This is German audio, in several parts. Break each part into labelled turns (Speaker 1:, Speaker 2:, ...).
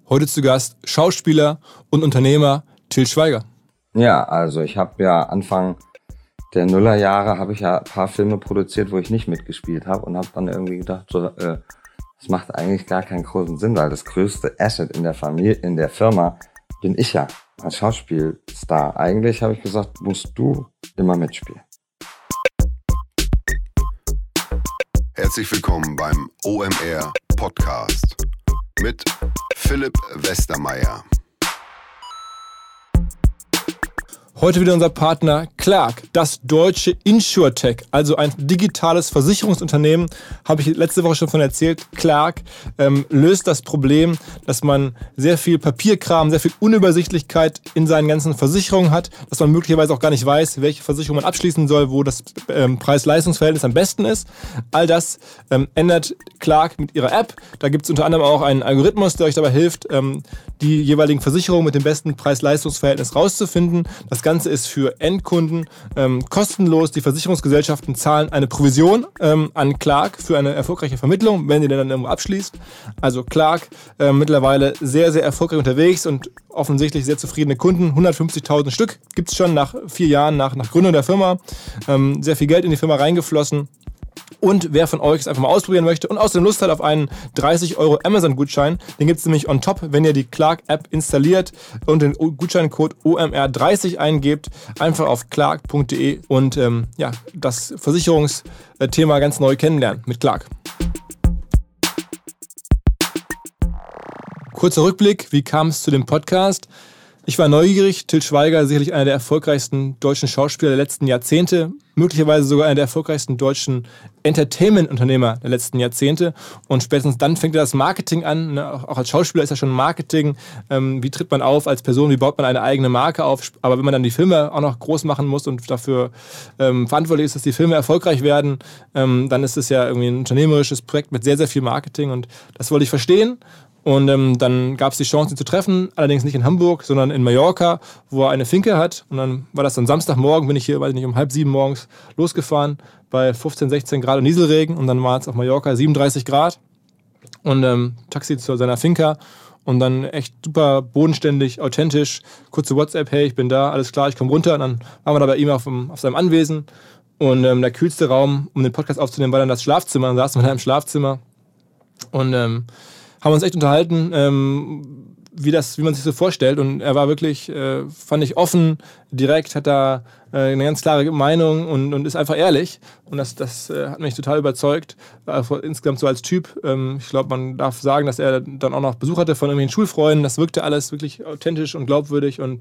Speaker 1: Heute zu Gast Schauspieler und Unternehmer Til Schweiger.
Speaker 2: Ja, also ich habe ja Anfang der Nullerjahre habe ich ja ein paar Filme produziert, wo ich nicht mitgespielt habe und habe dann irgendwie gedacht, so, das macht eigentlich gar keinen großen Sinn, weil das größte Asset in der Familie, in der Firma bin ich ja als Schauspielstar. Eigentlich habe ich gesagt, musst du immer mitspielen.
Speaker 3: Herzlich willkommen beim OMR Podcast mit Philipp Westermeier.
Speaker 1: Heute wieder unser Partner Clark, das deutsche InsurTech, also ein digitales Versicherungsunternehmen, habe ich letzte Woche schon von erzählt. Clark löst das Problem, dass man sehr viel Papierkram, sehr viel Unübersichtlichkeit in seinen ganzen Versicherungen hat, dass man möglicherweise auch gar nicht weiß, welche Versicherung man abschließen soll, wo das Preis-Leistungs-Verhältnis am besten ist. All das ändert Clark mit ihrer App. Da gibt es unter anderem auch einen Algorithmus, der euch dabei hilft, die jeweiligen Versicherungen mit dem besten Preis-Leistungs-Verhältnis rauszufinden. Das Ganze ist für Endkunden kostenlos. Die Versicherungsgesellschaften zahlen eine Provision an Clark für eine erfolgreiche Vermittlung, wenn ihr dann irgendwo abschließt. Also Clark mittlerweile sehr, sehr erfolgreich unterwegs und offensichtlich sehr zufriedene Kunden. 150.000 Stück gibt es schon nach 4 Jahren nach Gründung der Firma. Sehr viel Geld in die Firma reingeflossen. Und wer von euch es einfach mal ausprobieren möchte und außerdem Lust hat auf einen 30 € Amazon-Gutschein, den gibt es nämlich on top, wenn ihr die Clark-App installiert und den Gutscheincode OMR30 eingebt. Einfach auf clark.de und das Versicherungsthema ganz neu kennenlernen mit Clark. Kurzer Rückblick, wie kam es zu dem Podcast? Ich war neugierig. Til Schweiger, sicherlich einer der erfolgreichsten deutschen Schauspieler der letzten Jahrzehnte, möglicherweise sogar einer der erfolgreichsten deutschen Entertainment-Unternehmer der letzten Jahrzehnte. Und spätestens dann fängt das Marketing an. Ne? Auch als Schauspieler ist ja schon Marketing. Wie tritt man auf als Person? Wie baut man eine eigene Marke auf? Aber wenn man dann die Filme auch noch groß machen muss und dafür verantwortlich ist, dass die Filme erfolgreich werden, dann ist es ja irgendwie ein unternehmerisches Projekt mit sehr, sehr viel Marketing. Und das wollte ich verstehen. Und dann gab es die Chance, ihn zu treffen, allerdings nicht in Hamburg, sondern in Mallorca, wo er eine Finke hat. Und dann war das dann Samstagmorgen, bin ich hier, weiß ich nicht, um 6:30 morgens losgefahren, bei 15, 16 Grad und Nieselregen. Und dann war es auf Mallorca 37 Grad. Und Taxi zu seiner Finca. Und dann echt super bodenständig, authentisch. Kurze WhatsApp, hey, ich bin da, alles klar, ich komme runter. Und dann waren wir da bei ihm auf seinem Anwesen. Und der kühlste Raum, um den Podcast aufzunehmen, war dann das Schlafzimmer. Dann saßen wir da im Schlafzimmer. Und haben uns echt unterhalten, wie man sich so vorstellt. Und er war wirklich, fand ich, offen, direkt, hat da eine ganz klare Meinung und ist einfach ehrlich. Und das hat mich total überzeugt. Insgesamt so als Typ. Ich glaube, man darf sagen, dass er dann auch noch Besuch hatte von irgendwelchen Schulfreunden. Das wirkte alles wirklich authentisch und glaubwürdig und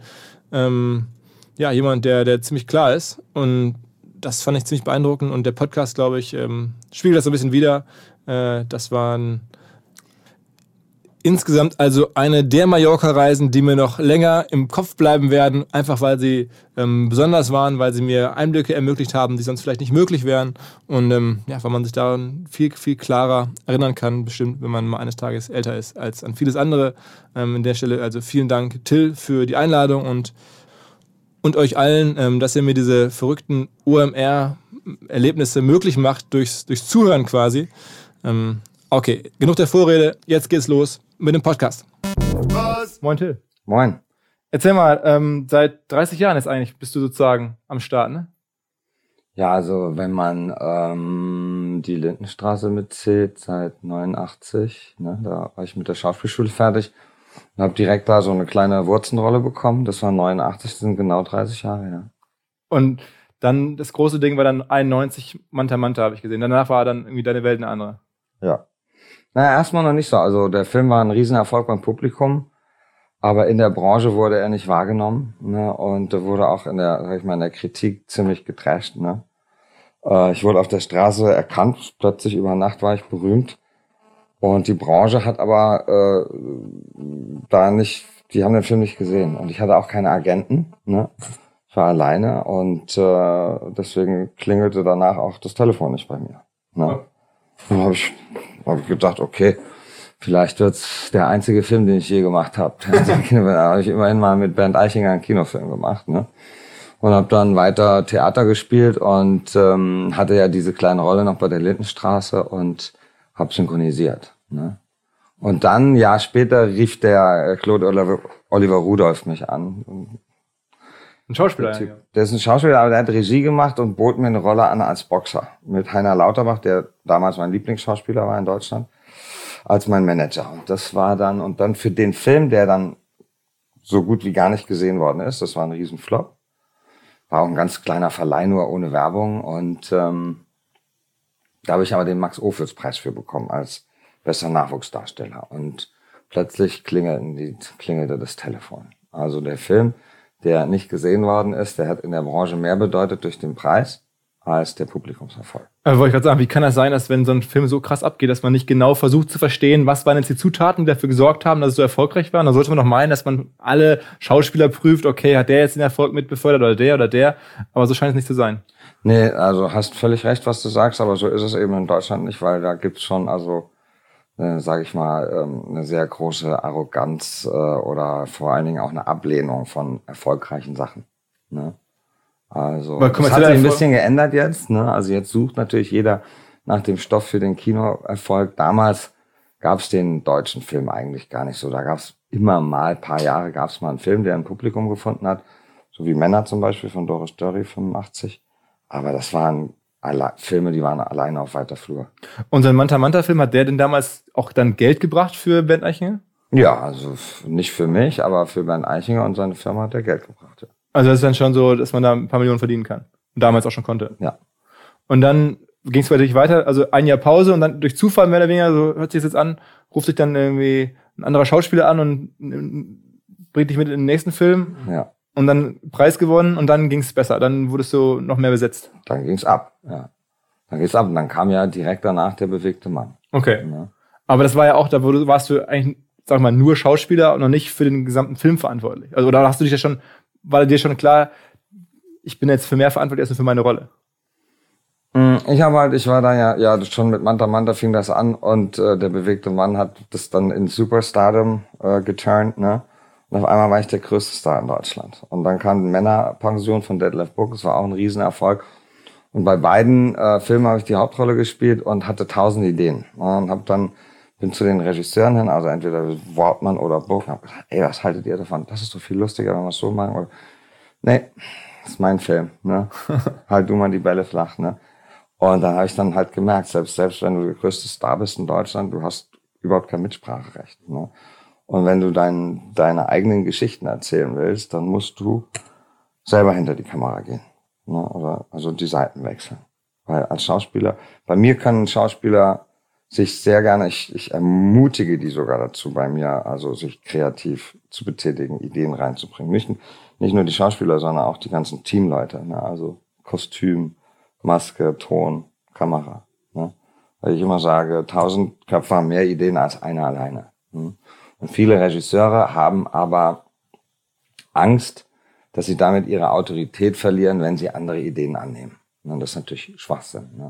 Speaker 1: jemand, der ziemlich klar ist. Und das fand ich ziemlich beeindruckend. Und der Podcast, glaube ich, spiegelt das so ein bisschen wider. Das waren insgesamt also eine der Mallorca-Reisen, die mir noch länger im Kopf bleiben werden, einfach weil sie besonders waren, weil sie mir Einblicke ermöglicht haben, die sonst vielleicht nicht möglich wären. Und weil man sich daran viel, viel klarer erinnern kann, bestimmt, wenn man mal eines Tages älter ist, als an vieles andere. An der Stelle also vielen Dank, Til, für die Einladung und euch allen, dass ihr mir diese verrückten OMR-Erlebnisse möglich macht, durchs Zuhören quasi. Okay, genug der Vorrede, jetzt geht's los mit dem Podcast.
Speaker 3: Was?
Speaker 1: Moin Til.
Speaker 2: Moin.
Speaker 1: Erzähl mal, seit 30 Jahren jetzt eigentlich bist du sozusagen am Start, ne?
Speaker 2: Ja, also wenn man die Lindenstraße mitzählt, seit 89, ne, da war ich mit der Schauspielschule fertig und habe direkt da so eine kleine Wurzenrolle bekommen. Das war 89, das sind genau 30 Jahre, ja.
Speaker 1: Und dann das große Ding war dann 91, Manta Manta, habe ich gesehen. Danach war dann irgendwie deine Welt eine andere.
Speaker 2: Ja. Naja, erstmal noch nicht so. Also der Film war ein Riesenerfolg beim Publikum, aber in der Branche wurde er nicht wahrgenommen, ne? Und wurde auch in der Kritik ziemlich getrasht, ne? Ich wurde auf der Straße erkannt, plötzlich über Nacht war ich berühmt. Und die Branche hat aber die haben den Film nicht gesehen. Und ich hatte auch keine Agenten, ne? Ich war alleine und deswegen klingelte danach auch das Telefon nicht bei mir, ne? Dann habe ich gedacht, okay, vielleicht wird's der einzige Film, den ich je gemacht habe. Da habe ich immerhin mal mit Bernd Eichinger einen Kinofilm gemacht, ne? Und habe dann weiter Theater gespielt und hatte ja diese kleine Rolle noch bei der Lindenstraße und habe synchronisiert, ne? Und dann, ein Jahr später, rief der Claude Oliver Rudolph mich an.
Speaker 1: Ein Schauspieler, ja.
Speaker 2: Der ist ein Schauspieler, aber der hat Regie gemacht und bot mir eine Rolle an als Boxer. Mit Heiner Lauterbach, der damals mein Lieblingsschauspieler war in Deutschland, als mein Manager. Und das war dann, und dann für den Film, der dann so gut wie gar nicht gesehen worden ist, das war ein Riesenflop. War auch ein ganz kleiner Verleih, nur ohne Werbung. Und da habe ich aber den Max-Ophüls-Preis für bekommen, als bester Nachwuchsdarsteller. Und plötzlich klingelte das Telefon. Also der Film, der nicht gesehen worden ist, der hat in der Branche mehr bedeutet durch den Preis als der Publikumserfolg.
Speaker 1: Aber wollte ich gerade sagen, wie kann das sein, dass wenn so ein Film so krass abgeht, dass man nicht genau versucht zu verstehen, was waren jetzt die Zutaten, die dafür gesorgt haben, dass es so erfolgreich war? Und dann sollte man doch meinen, dass man alle Schauspieler prüft, okay, hat der jetzt den Erfolg mitbefördert oder der? Aber so scheint es nicht zu sein.
Speaker 2: Nee, also hast völlig recht, was du sagst, aber so ist es eben in Deutschland nicht, weil da gibt's schon, sage ich mal, eine sehr große Arroganz oder vor allen Dingen auch eine Ablehnung von erfolgreichen Sachen. Ne? Also das hat sich ein bisschen geändert jetzt. Ne? Also jetzt sucht natürlich jeder nach dem Stoff für den Kinoerfolg. Damals gab's den deutschen Film eigentlich gar nicht so. Da gab's immer mal, ein paar Jahre gab's mal einen Film, der ein Publikum gefunden hat, so wie Männer zum Beispiel von Doris Dörri, 85. Aber das waren Filme, die waren alleine auf weiter Flur.
Speaker 1: Und so ein Manta-Manta-Film, hat der denn damals auch dann Geld gebracht für Bernd Eichinger?
Speaker 2: Ja, also nicht für mich, aber für Bernd Eichinger und seine Firma hat er Geld gebracht. Ja.
Speaker 1: Also das ist dann schon so, dass man da ein paar Millionen verdienen kann. Und damals auch schon konnte.
Speaker 2: Ja.
Speaker 1: Und dann ging es natürlich weiter, also ein Jahr Pause und dann durch Zufall mehr oder weniger, so hört sich das jetzt an, ruft sich dann irgendwie ein anderer Schauspieler an und bringt dich mit in den nächsten Film.
Speaker 2: Ja.
Speaker 1: Und dann Preis gewonnen und dann ging es besser. Dann wurdest du noch mehr besetzt.
Speaker 2: Dann ging's ab, ja. Dann geht's ab und dann kam ja direkt danach der bewegte Mann.
Speaker 1: Okay.
Speaker 2: Ja.
Speaker 1: Aber das war ja auch, warst du eigentlich, sag mal, nur Schauspieler und noch nicht für den gesamten Film verantwortlich. Also, oder hast du dich ja schon, war dir schon klar, ich bin jetzt für mehr verantwortlich als nur für meine Rolle?
Speaker 2: Ich war da ja schon mit Manta Manta fing das an und der bewegte Mann hat das dann in Superstardom geturnt, ne? Und auf einmal war ich der größte Star in Deutschland. Und dann kam die Männerpension von Detlef Buck, das war auch ein Riesenerfolg. Und bei beiden Filmen habe ich die Hauptrolle gespielt und hatte 1000 Ideen. Und bin zu den Regisseuren hin, also entweder Wortmann oder Buck, und habe gesagt, ey, was haltet ihr davon? Das ist doch viel lustiger, wenn wir es so machen. Oder, nee, das ist mein Film, ne? Halt du mal die Bälle flach, ne? Und dann habe ich dann halt gemerkt, selbst wenn du der größte Star bist in Deutschland, du hast überhaupt kein Mitspracherecht, ne? Und wenn du deine eigenen Geschichten erzählen willst, dann musst du selber hinter die Kamera gehen, ne? Oder also die Seiten wechseln. Weil als Schauspieler, bei mir können Schauspieler sich sehr gerne, ich ermutige die sogar dazu bei mir, also sich kreativ zu betätigen, Ideen reinzubringen. Nicht nur die Schauspieler, sondern auch die ganzen Teamleute, ne? Also Kostüm, Maske, Ton, Kamera, ne? Weil ich immer sage, 1000 Köpfe haben mehr Ideen als einer alleine. Ne? Und viele Regisseure haben aber Angst, dass sie damit ihre Autorität verlieren, wenn sie andere Ideen annehmen. Und das ist natürlich Schwachsinn. Ne?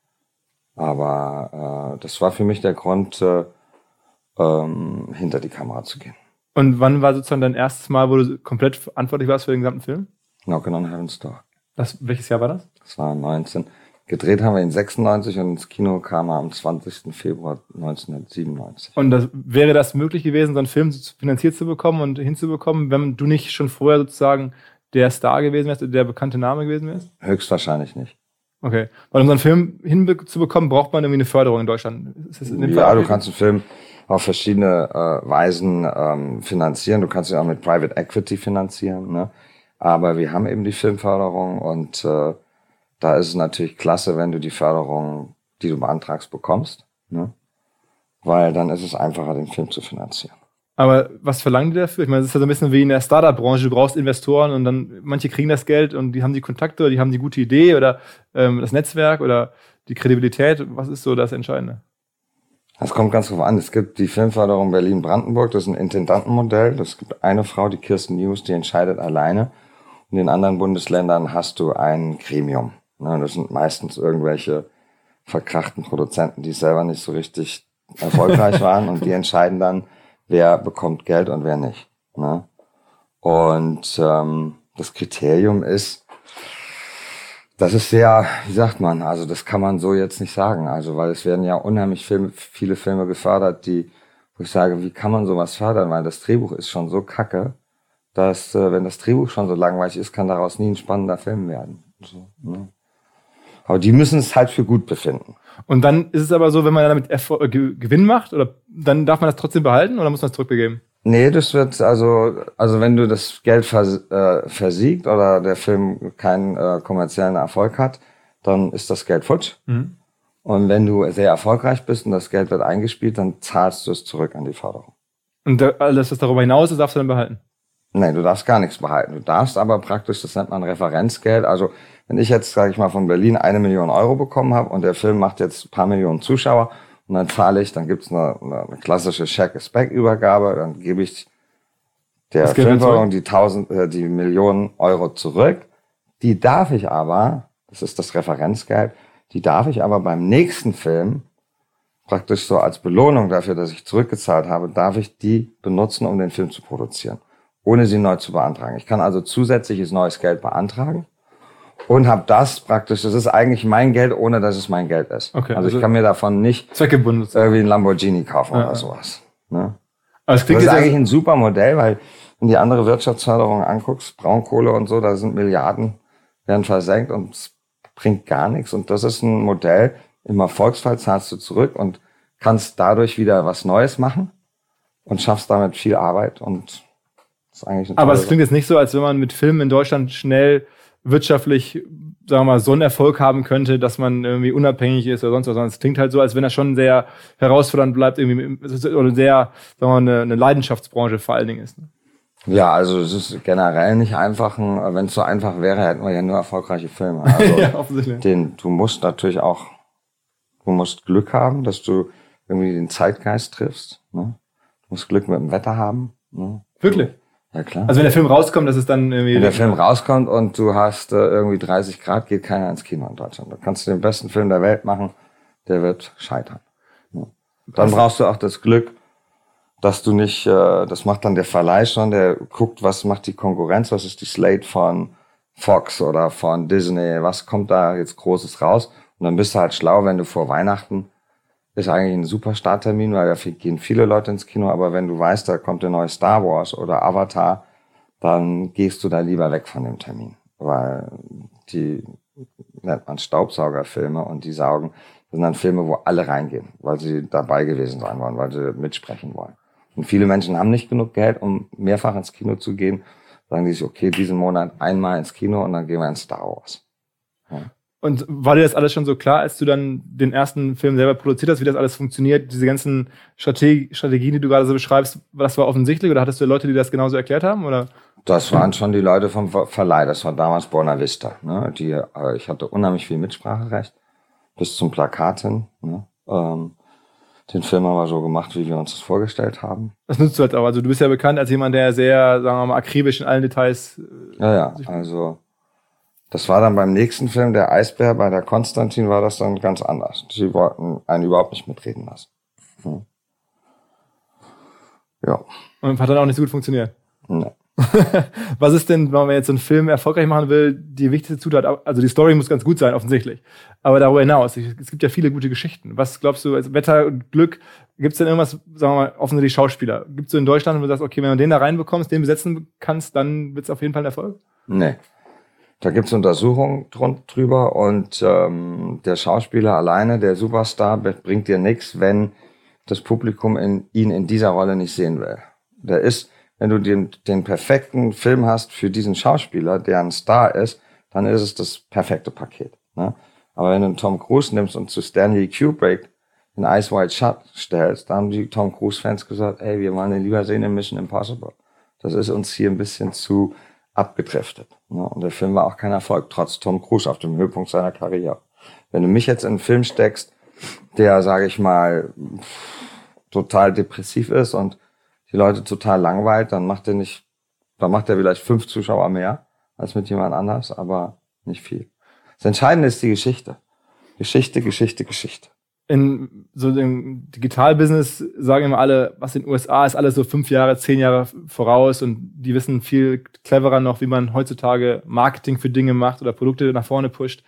Speaker 2: Aber das war für mich der Grund, hinter die Kamera zu gehen.
Speaker 1: Und wann war sozusagen dein erstes Mal, wo du komplett verantwortlich warst für den gesamten Film?
Speaker 2: Knockin' on Heaven's Door.
Speaker 1: Welches Jahr war das?
Speaker 2: Das war 19. Gedreht haben wir in 96 und ins Kino kam er am 20. Februar 1997.
Speaker 1: Und wäre das möglich gewesen, so einen Film finanziert zu bekommen und hinzubekommen, wenn du nicht schon vorher sozusagen der Star gewesen wärst, der bekannte Name gewesen wärst?
Speaker 2: Höchstwahrscheinlich nicht.
Speaker 1: Okay. Weil um so einen Film hinzubekommen, braucht man irgendwie eine Förderung in Deutschland. Ist das in dem
Speaker 2: Fall du kannst einen Film auf verschiedene Weisen finanzieren. Du kannst ihn auch mit Private Equity finanzieren, ne? Aber wir haben eben die Filmförderung und da ist es natürlich klasse, wenn du die Förderung, die du beantragst, bekommst, ne? Weil dann ist es einfacher, den Film zu finanzieren.
Speaker 1: Aber was verlangen die dafür? Ich meine, es ist ja so ein bisschen wie in der Startup-Branche. Du brauchst Investoren und dann manche kriegen das Geld und die haben die Kontakte oder die haben die gute Idee oder das Netzwerk oder die Kredibilität. Was ist so das Entscheidende?
Speaker 2: Das kommt ganz drauf an. Es gibt die Filmförderung Berlin-Brandenburg, das ist ein Intendantenmodell. Das gibt eine Frau, die Kirsten News, die entscheidet alleine. In den anderen Bundesländern hast du ein Gremium. Das sind meistens irgendwelche verkrachten Produzenten, die selber nicht so richtig erfolgreich waren und die entscheiden dann, wer bekommt Geld und wer nicht. Und das Kriterium ist, das ist sehr, wie sagt man, also das kann man so jetzt nicht sagen, also weil es werden ja unheimlich viele Filme gefördert, wo ich sage, wie kann man sowas fördern? Weil das Drehbuch ist schon so kacke, dass, wenn das Drehbuch schon so langweilig ist, kann daraus nie ein spannender Film werden. So, ne? Aber die müssen es halt für gut befinden.
Speaker 1: Und dann ist es aber so, wenn man damit Gewinn macht, oder dann darf man das trotzdem behalten oder muss man es zurückbegeben?
Speaker 2: Nee, das wird, also wenn du das Geld versiegt oder der Film keinen kommerziellen Erfolg hat, dann ist das Geld futsch. Mhm. Und wenn du sehr erfolgreich bist und das Geld wird eingespielt, dann zahlst du es zurück an die Förderung.
Speaker 1: Und alles, was darüber hinaus ist, darfst du dann behalten?
Speaker 2: Nein, du darfst gar nichts behalten. Du darfst aber praktisch, das nennt man Referenzgeld. Also wenn ich jetzt, sage ich mal, von Berlin 1 Million Euro bekommen habe und der Film macht jetzt ein paar Millionen Zuschauer und dann zahle ich, dann gibt's eine klassische Check-is-Back-Übergabe, dann gebe ich der Filmförderung die Millionen Euro zurück. Die darf ich aber, das ist das Referenzgeld, die darf ich aber beim nächsten Film praktisch so als Belohnung dafür, dass ich zurückgezahlt habe, darf ich die benutzen, um den Film zu produzieren, ohne sie neu zu beantragen. Ich kann also zusätzliches neues Geld beantragen und habe das praktisch, das ist eigentlich mein Geld, ohne dass es mein Geld ist. Okay, also ich kann mir davon nicht
Speaker 1: zweckgebunden
Speaker 2: irgendwie ein Lamborghini kaufen oder sowas. Ne?
Speaker 1: Aber das ist
Speaker 2: eigentlich ein super Modell, weil wenn die andere Wirtschaftsförderung anguckst, Braunkohle und so, da sind Milliarden, werden versenkt und es bringt gar nichts. Und das ist ein Modell, im Erfolgsfall zahlst du zurück und kannst dadurch wieder was Neues machen und schaffst damit viel Arbeit und das ist eigentlich eine
Speaker 1: Aber es klingt jetzt nicht so, als wenn man mit Filmen in Deutschland schnell wirtschaftlich, sagen wir mal, so einen Erfolg haben könnte, dass man irgendwie unabhängig ist oder sonst was. Sondern es klingt halt so, als wenn das schon sehr herausfordernd bleibt, irgendwie, oder sehr, sagen wir mal, eine Leidenschaftsbranche vor allen Dingen ist. Ne?
Speaker 2: Ja, also es ist generell nicht einfach. Wenn es so einfach wäre, hätten wir ja nur erfolgreiche Filme. Also
Speaker 1: ja, offensichtlich.
Speaker 2: Du musst natürlich auch, du musst Glück haben, dass du irgendwie den Zeitgeist triffst. Ne? Du musst Glück mit dem Wetter haben. Ne?
Speaker 1: Wirklich?
Speaker 2: Ja, klar.
Speaker 1: Also wenn der Film rauskommt, dass es dann irgendwie...
Speaker 2: Wenn der Film rauskommt und du hast irgendwie 30 Grad, geht keiner ins Kino in Deutschland. Da kannst du den besten Film der Welt machen, der wird scheitern. Ne? Dann brauchst du auch das Glück, dass du nicht, das macht dann der Verleih schon, der guckt, was macht die Konkurrenz, was ist die Slate von Fox oder von Disney, was kommt da jetzt Großes raus. Und dann bist du halt schlau, wenn du vor Weihnachten, ist eigentlich ein super Starttermin, weil da gehen viele Leute ins Kino, aber wenn du weißt, da kommt der neue Star Wars oder Avatar, dann gehst du da lieber weg von dem Termin. Weil die nennt man Staubsaugerfilme und die saugen, das sind dann Filme, wo alle reingehen, weil sie dabei gewesen sein wollen, weil sie mitsprechen wollen. Und viele Menschen haben nicht genug Geld, um mehrfach ins Kino zu gehen. Sagen die sich, okay, diesen Monat einmal ins Kino und dann gehen wir ins Star Wars. Ja.
Speaker 1: Und war dir das alles schon so klar, als du dann den ersten Film selber produziert hast, wie das alles funktioniert? Diese ganzen Strategien, die du gerade so beschreibst, das war offensichtlich? Oder hattest du Leute, die das genauso erklärt haben? Oder?
Speaker 2: Das waren schon die Leute vom Verleih. Das war damals Buena Vista. Ne? Ich hatte unheimlich viel Mitspracherecht bis zum Plakat hin. Ne? Den Film haben wir so gemacht, wie wir uns das vorgestellt haben.
Speaker 1: Das nutzt du jetzt auch. Also du bist ja bekannt als jemand, der sehr, sagen wir mal, akribisch in allen Details...
Speaker 2: Ja, also das war dann beim nächsten Film, der Eisbär, bei der Konstantin war das dann ganz anders. Sie wollten einen überhaupt nicht mitreden lassen. Ja.
Speaker 1: Und hat dann auch nicht so gut funktioniert?
Speaker 2: Nee.
Speaker 1: Was ist denn, wenn man jetzt so einen Film erfolgreich machen will, die wichtigste Zutat? Also die Story muss ganz gut sein, offensichtlich. Aber darüber hinaus, es gibt ja viele gute Geschichten. Was glaubst du, als Wetter und Glück, gibt es denn irgendwas, sagen wir mal, offensichtlich Schauspieler? Gibt es so in Deutschland, wo du sagst, okay, wenn du den da reinbekommst, den besetzen kannst, dann wird es auf jeden Fall ein Erfolg?
Speaker 2: Nee. Da gibt's Untersuchungen drüber und der Schauspieler alleine, der Superstar, bringt dir nichts, wenn das Publikum ihn in dieser Rolle nicht sehen will. Der ist, wenn du den perfekten Film hast für diesen Schauspieler, der ein Star ist, dann ist es das perfekte Paket. Ne? Aber wenn du einen Tom Cruise nimmst und zu Stanley Kubrick in Ice White Shut stellst, da haben die Tom Cruise-Fans gesagt, ey, wir wollen den lieber sehen in Mission Impossible. Das ist uns hier ein bisschen zu abgedriftet. Ne? Und der Film war auch kein Erfolg, trotz Tom Cruise auf dem Höhepunkt seiner Karriere. Wenn du mich jetzt in einen Film steckst, der, sage ich mal, total depressiv ist und die Leute total langweilt, dann macht er vielleicht 5 Zuschauer mehr als mit jemand anders, aber nicht viel. Das Entscheidende ist die Geschichte. Geschichte.
Speaker 1: In so dem Digitalbusiness sagen immer alle, was in den USA ist, alles so 5 Jahre, 10 Jahre voraus und die wissen viel cleverer noch, wie man heutzutage Marketing für Dinge macht oder Produkte nach vorne pusht.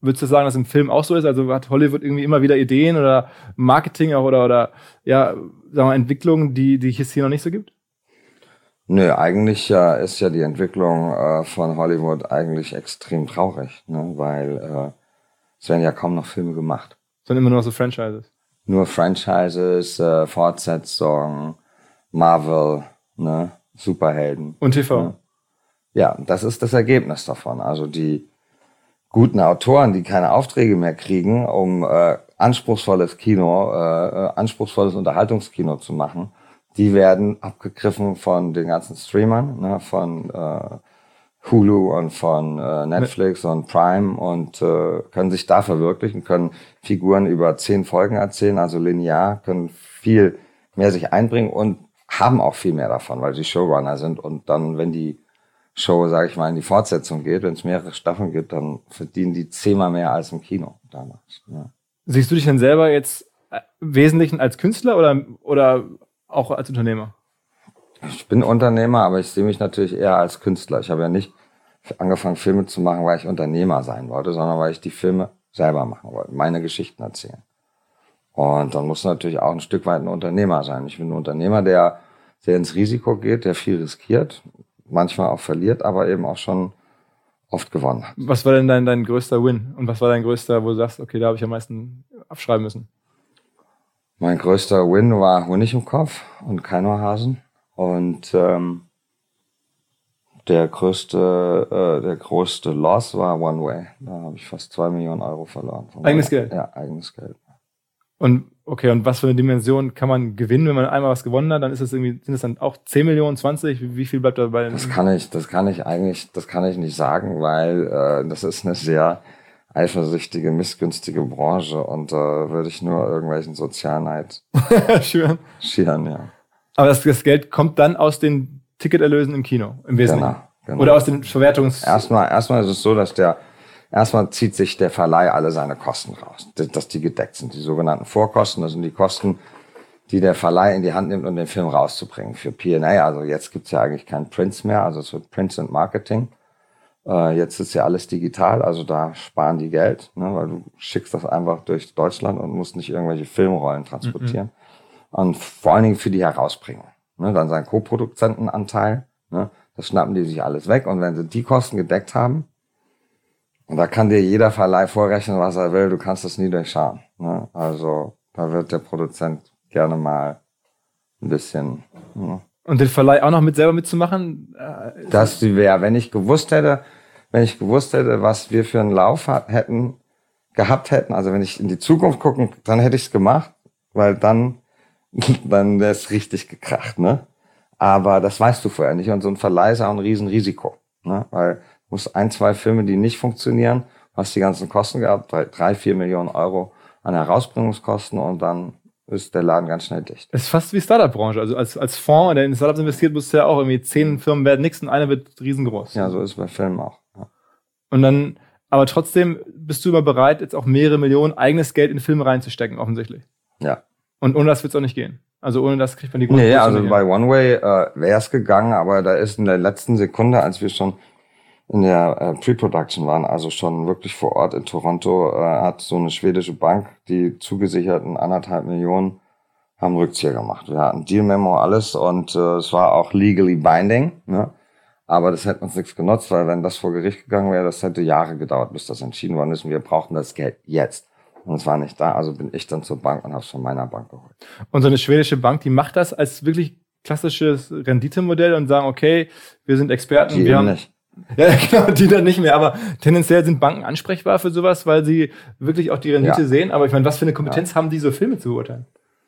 Speaker 1: Würdest du sagen, dass im Film auch so ist? Also hat Hollywood irgendwie immer wieder Ideen oder Marketing auch oder ja, sagen wir mal, Entwicklungen, die es hier noch nicht so gibt?
Speaker 2: Nö, eigentlich ist ja die Entwicklung von Hollywood eigentlich extrem traurig, ne? Weil es werden ja kaum noch Filme gemacht.
Speaker 1: Sondern immer nur so Franchises.
Speaker 2: Nur Franchises, Fortsetzungen, Marvel, ne? Superhelden.
Speaker 1: Und TV.
Speaker 2: Ne? Ja, das ist das Ergebnis davon. Also die guten Autoren, die keine Aufträge mehr kriegen, um anspruchsvolles Kino, anspruchsvolles Unterhaltungskino zu machen, die werden abgegriffen von den ganzen Streamern, ne, von Hulu und von Netflix und Prime und können sich da verwirklichen, können Figuren über 10 Folgen erzählen, also linear, können viel mehr sich einbringen und haben auch viel mehr davon, weil sie Showrunner sind. Und dann, wenn die Show, sage ich mal, in die Fortsetzung geht, wenn es mehrere Staffeln gibt, dann verdienen die 10-mal mehr als im Kino damals. Ja.
Speaker 1: Siehst du dich denn selber jetzt im Wesentlichen als Künstler oder auch als Unternehmer?
Speaker 2: Ich bin Unternehmer, aber ich sehe mich natürlich eher als Künstler. Ich habe ja nicht angefangen, Filme zu machen, weil ich Unternehmer sein wollte, sondern weil ich die Filme selber machen wollte, meine Geschichten erzählen. Und dann muss natürlich auch ein Stück weit ein Unternehmer sein. Ich bin ein Unternehmer, der sehr ins Risiko geht, der viel riskiert, manchmal auch verliert, aber eben auch schon oft gewonnen hat.
Speaker 1: Was war denn dein größter Win? Und was war dein größter, wo du sagst, okay, da habe ich am meisten abschreiben müssen?
Speaker 2: Mein größter Win war Honig im Kopf und kein Hasen. Und der größte Loss war One Way. Da habe ich fast 2 Millionen Euro verloren.
Speaker 1: Eigenes Geld?
Speaker 2: Ja, eigenes Geld.
Speaker 1: Und okay, und was für eine Dimension kann man gewinnen, wenn man einmal was gewonnen hat? Dann ist es irgendwie, sind es dann auch 10 Millionen, 20? Wie viel bleibt dabei?
Speaker 2: Das kann ich nicht sagen, weil das ist eine sehr eifersüchtige, missgünstige Branche und da würde ich nur irgendwelchen Sozialneid
Speaker 1: schüren,
Speaker 2: ja.
Speaker 1: Aber das Geld kommt dann aus den Ticketerlösen im Kino, im Wesentlichen? Genau. Oder aus den
Speaker 2: Erstmal ist es so, dass erstmal zieht sich der Verleih alle seine Kosten raus, dass die gedeckt sind. Die sogenannten Vorkosten, das sind die Kosten, die der Verleih in die Hand nimmt, um den Film rauszubringen. Für P&A, also jetzt gibt's ja eigentlich kein Prints mehr, also es wird Prints and Marketing. Jetzt ist ja alles digital, also da sparen die Geld, ne, weil du schickst das einfach durch Deutschland und musst nicht irgendwelche Filmrollen transportieren. Und vor allen Dingen für die Herausbringen. Ne, dann sein Co-Produzentenanteil, ne, das schnappen die sich alles weg. Und wenn sie die Kosten gedeckt haben, und da kann dir jeder Verleih vorrechnen, was er will, du kannst das nie durchschauen. Ne? Also da wird der Produzent gerne mal ein bisschen... Ne.
Speaker 1: Und den Verleih auch noch selber mitzumachen?
Speaker 2: Das wäre, wenn ich gewusst hätte, was wir für einen Lauf gehabt hätten, also wenn ich in die Zukunft gucken, dann hätte ich es gemacht, weil dann wäre es richtig gekracht, ne? Aber das weißt du vorher nicht und so ein Verleih ist auch ein Riesenrisiko, ne? Weil du musst 1, 2 Filme, die nicht funktionieren, hast die ganzen Kosten gehabt, 3, 4 Millionen Euro an Herausbringungskosten und dann ist der Laden ganz schnell dicht.
Speaker 1: Es ist fast wie Startup-Branche. Also als Fonds, der in Startups investiert, musst du ja auch irgendwie 10 Firmen werden nichts und eine wird riesengroß.
Speaker 2: Ja, so ist es bei Filmen auch. Ja.
Speaker 1: Und dann, aber trotzdem bist du immer bereit, jetzt auch mehrere Millionen eigenes Geld in Filme reinzustecken, offensichtlich.
Speaker 2: Ja.
Speaker 1: Und ohne das wird es auch nicht gehen. Also ohne das kriegt man die Grundkosten.
Speaker 2: Nee, also bei One Way wäre es gegangen, aber da ist in der letzten Sekunde, als wir schon in der Pre-Production waren, also schon wirklich vor Ort in Toronto, hat so eine schwedische Bank, die zugesicherten 1,5 Millionen, haben Rückzieher gemacht. Wir hatten Deal-Memo, alles und es war auch legally binding, ne? Aber das hätte uns nichts genutzt, weil wenn das vor Gericht gegangen wäre, das hätte Jahre gedauert, bis das entschieden worden ist und wir brauchten das Geld jetzt. Und es war nicht da, also bin ich dann zur Bank und habe es von meiner Bank geholt.
Speaker 1: Und so eine schwedische Bank, die macht das als wirklich klassisches Renditemodell und sagen, okay, wir sind Experten.
Speaker 2: Die
Speaker 1: wir haben
Speaker 2: nicht.
Speaker 1: Ja, genau, die dann nicht mehr. Aber tendenziell sind Banken ansprechbar für sowas, weil sie wirklich auch die Rendite sehen. Aber ich meine, was für eine Kompetenz haben die, so Filme zu beurteilen?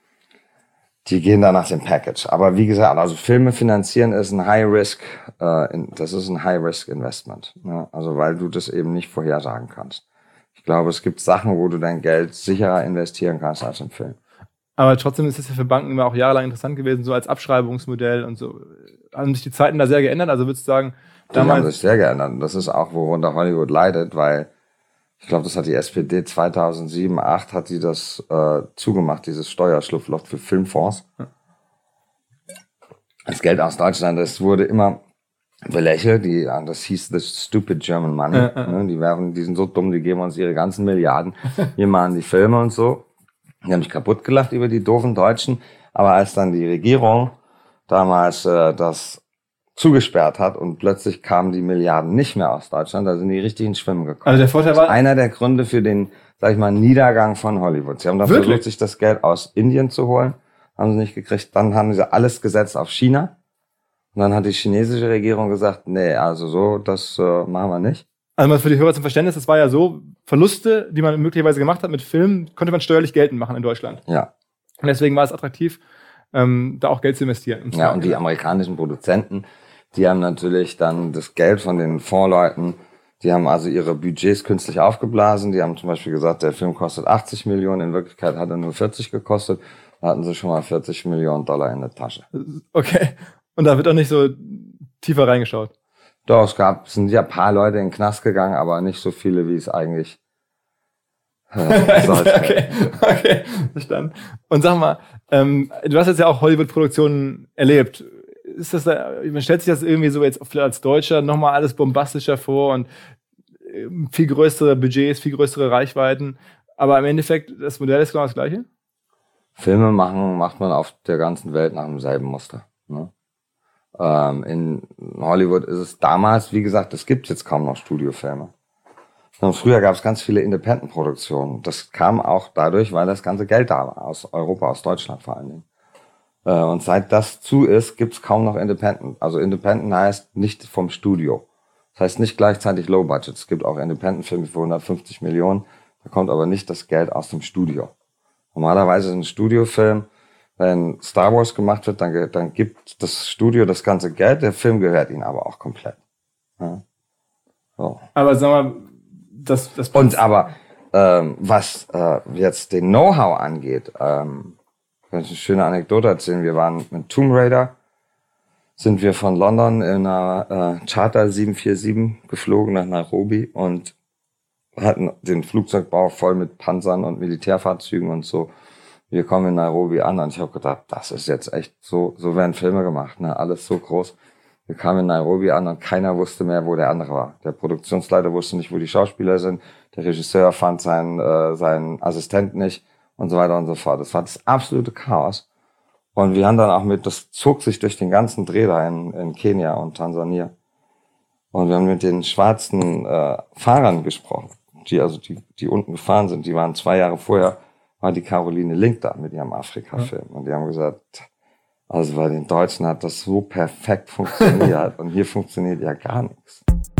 Speaker 2: Die gehen da nach dem Package. Aber wie gesagt, also Filme finanzieren ist ein High-Risk, das ist ein High-Risk-Investment. Ne? Also weil du das eben nicht vorhersagen kannst. Ich glaube, es gibt Sachen, wo du dein Geld sicherer investieren kannst als im Film.
Speaker 1: Aber trotzdem ist es ja für Banken immer auch jahrelang interessant gewesen, so als Abschreibungsmodell und so. Haben sich die Zeiten da sehr geändert? Also würdest du sagen,
Speaker 2: die haben sich sehr geändert. Und das ist auch, worunter Hollywood leidet, weil ich glaube, das hat die SPD 2007, 2008 hat die das zugemacht, dieses Steuerschlupfloch für Filmfonds. Das Geld aus Deutschland, das wurde immer belächelt. Das hieß The Stupid German Money. Ne? Die sind so dumm, die geben uns ihre ganzen Milliarden. Wir machen die Filme und so. Die haben mich kaputt gelacht über die doofen Deutschen. Aber als dann die Regierung damals das zugesperrt hat und plötzlich kamen die Milliarden nicht mehr aus Deutschland, da sind die richtig ins Schwimmen gekommen.
Speaker 1: Also der Vorteil war...
Speaker 2: Einer der Gründe für den, sag ich mal, Niedergang von Hollywood. Sie haben dann versucht, sich das Geld aus Indien zu holen. Haben sie nicht gekriegt. Dann haben sie alles gesetzt auf China. Und dann hat die chinesische Regierung gesagt, nee, also so, das machen wir nicht.
Speaker 1: Also mal für die Hörer zum Verständnis, das war ja so, Verluste, die man möglicherweise gemacht hat mit Filmen, konnte man steuerlich geltend machen in Deutschland.
Speaker 2: Ja.
Speaker 1: Und deswegen war es attraktiv, da auch Geld zu investieren.
Speaker 2: Ja, und die amerikanischen Produzenten, die haben natürlich dann das Geld von den Fondsleuten, die haben also ihre Budgets künstlich aufgeblasen. Die haben zum Beispiel gesagt, der Film kostet 80 Millionen, in Wirklichkeit hat er nur 40 gekostet. Da hatten sie schon mal 40 Millionen Dollar in der Tasche.
Speaker 1: Okay. Und da wird auch nicht so tiefer reingeschaut.
Speaker 2: Doch, sind ja ein paar Leute in den Knast gegangen, aber nicht so viele, wie es eigentlich sollte.
Speaker 1: Okay, verstanden. Und sag mal, du hast jetzt ja auch Hollywood-Produktionen erlebt. Ist das man stellt sich das irgendwie so jetzt als Deutscher nochmal alles bombastischer vor und viel größere Budgets, viel größere Reichweiten. Aber im Endeffekt, das Modell ist genau das Gleiche?
Speaker 2: Filme macht man auf der ganzen Welt nach demselben Muster. Ne? In Hollywood ist es damals, wie gesagt, es gibt jetzt kaum noch Studiofilme. Und früher gab es ganz viele Independent-Produktionen. Das kam auch dadurch, weil das ganze Geld da war, aus Europa, aus Deutschland vor allen Dingen. Und seit das zu ist, gibt's kaum noch Independent. Also Independent heißt nicht vom Studio. Das heißt nicht gleichzeitig Low Budget. Es gibt auch Independent-Filme für 150 Millionen. Da kommt aber nicht das Geld aus dem Studio. Normalerweise ist ein Studiofilm, wenn Star Wars gemacht wird, dann gibt das Studio das ganze Geld, der Film gehört ihnen aber auch komplett. Ja. So.
Speaker 1: Aber sag mal, das
Speaker 2: und aber was jetzt den Know-how angeht, kann ich eine schöne Anekdote erzählen. Wir waren mit Tomb Raider, sind wir von London in einer Charter 747 geflogen nach Nairobi und hatten den Flugzeugbau voll mit Panzern und Militärfahrzeugen und so. Wir kommen in Nairobi an und ich habe gedacht, das ist jetzt echt so werden Filme gemacht, ne? Alles so groß. Wir kamen in Nairobi an und keiner wusste mehr, wo der andere war. Der Produktionsleiter wusste nicht, wo die Schauspieler sind. Der Regisseur fand seinen Assistent nicht und so weiter und so fort. Das war das absolute Chaos. Und wir haben dann auch das zog sich durch den ganzen Dreh da in Kenia und Tansania. Und wir haben mit den schwarzen Fahrern gesprochen, die unten gefahren sind. Die waren 2 Jahre vorher, war die Caroline Link da mit ihrem Afrika-Film. Und die haben gesagt, also bei den Deutschen hat das so perfekt funktioniert und hier funktioniert ja gar nichts.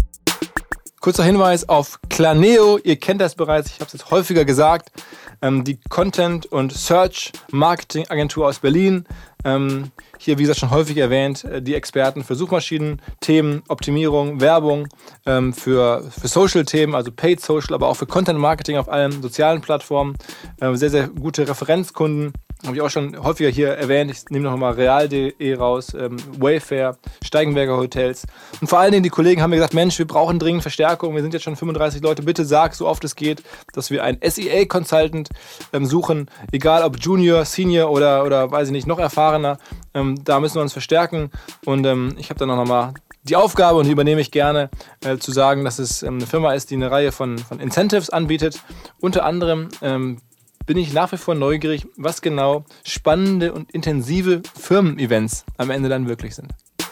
Speaker 1: Kurzer Hinweis auf Planeo. Ihr kennt das bereits, ich habe es jetzt häufiger gesagt. Die Content- und Search-Marketing-Agentur aus Berlin. Hier, wie gesagt, schon häufig erwähnt, die Experten für Suchmaschinen, Themen, Optimierung, Werbung, für Social-Themen, also Paid Social, aber auch für Content-Marketing auf allen sozialen Plattformen. Sehr, sehr gute Referenzkunden. Habe ich auch schon häufiger hier erwähnt. Ich nehme noch mal Real.de raus, Wayfair, Steigenberger Hotels. Und vor allen Dingen, die Kollegen haben mir gesagt, Mensch, wir brauchen dringend Verstärkung. Wir sind jetzt schon 35 Leute. Bitte sag, so oft es geht, dass wir einen SEA-Consultant suchen. Egal ob Junior, Senior oder weiß ich nicht, noch erfahrener. Da müssen wir uns verstärken. Und ich habe dann auch noch mal die Aufgabe, und die übernehme ich gerne, zu sagen, dass es eine Firma ist, die eine Reihe von Incentives anbietet. Unter anderem bin ich nach wie vor neugierig, was genau spannende und intensive Firmen-Events am Ende dann wirklich sind.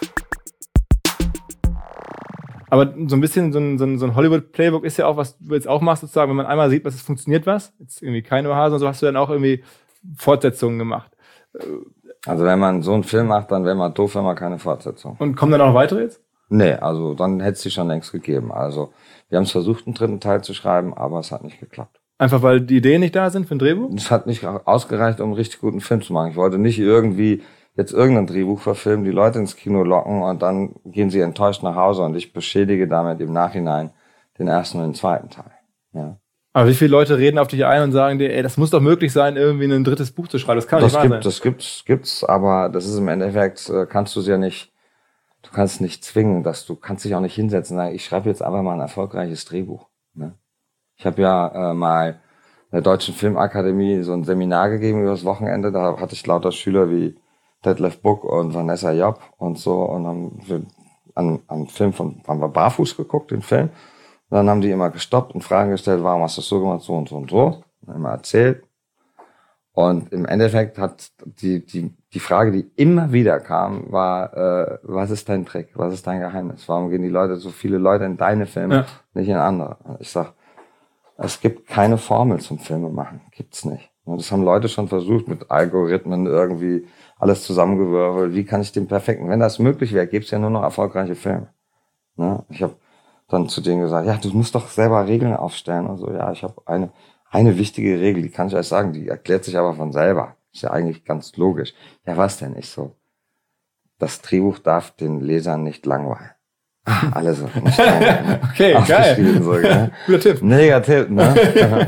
Speaker 1: Aber so ein bisschen so ein Hollywood-Playbook ist ja auch, was du jetzt auch machst, sozusagen, wenn man einmal sieht, es funktioniert was, jetzt irgendwie keine Oase, und so hast du dann auch irgendwie Fortsetzungen gemacht.
Speaker 2: Also wenn man so einen Film macht, dann wäre man doof, wenn man keine Fortsetzung.
Speaker 1: Und kommen dann auch noch weitere jetzt?
Speaker 2: Nee, also dann hätte es die schon längst gegeben. Also wir haben es versucht, einen 3. Teil zu schreiben, aber es hat nicht geklappt.
Speaker 1: Einfach weil die Ideen nicht da sind für ein Drehbuch?
Speaker 2: Es hat nicht ausgereicht, um einen richtig guten Film zu machen. Ich wollte nicht irgendwie jetzt irgendein Drehbuch verfilmen, die Leute ins Kino locken und dann gehen sie enttäuscht nach Hause und ich beschädige damit im Nachhinein den 1. und den 2. Teil. Ja.
Speaker 1: Aber wie viele Leute reden auf dich ein und sagen dir, ey, das muss doch möglich sein, irgendwie ein 3. Buch zu schreiben? Das kann nicht wahr sein.
Speaker 2: Das gibt's, aber das ist im Endeffekt, kannst du es ja nicht, du kannst nicht zwingen, du kannst dich auch nicht hinsetzen und sagen, ich schreibe jetzt einfach mal ein erfolgreiches Drehbuch. Ne? Ich habe ja mal in der Deutschen Filmakademie so ein Seminar gegeben über das Wochenende. Da hatte ich lauter Schüler wie Detlef Buck und Vanessa Jopp und so und haben am Film haben wir Barfuß geguckt, den Film. Und dann haben die immer gestoppt und Fragen gestellt, warum hast du das so gemacht, so und so und so. Dann immer erzählt. Und im Endeffekt hat die Frage, die immer wieder kam, war, was ist dein Trick? Was ist dein Geheimnis? Warum gehen so viele Leute in deine Filme, nicht in andere? Und ich sag, es gibt keine Formel zum Filme machen. Gibt's nicht. Und das haben Leute schon versucht, mit Algorithmen irgendwie alles zusammengewürfelt. Wie kann ich den perfekten? Wenn das möglich wäre, gäbe es ja nur noch erfolgreiche Filme. Ne? Ich habe dann zu denen gesagt, ja, du musst doch selber Regeln aufstellen. Und so, ja, ich habe eine wichtige Regel, die kann ich euch sagen, die erklärt sich aber von selber. Ist ja eigentlich ganz logisch. Ja, was denn? Ich so, das Drehbuch darf den Lesern nicht langweilen. Alle so.
Speaker 1: Okay, geil.
Speaker 2: So, gell?
Speaker 1: Guter Tipp.
Speaker 2: Mega Tipp, ne?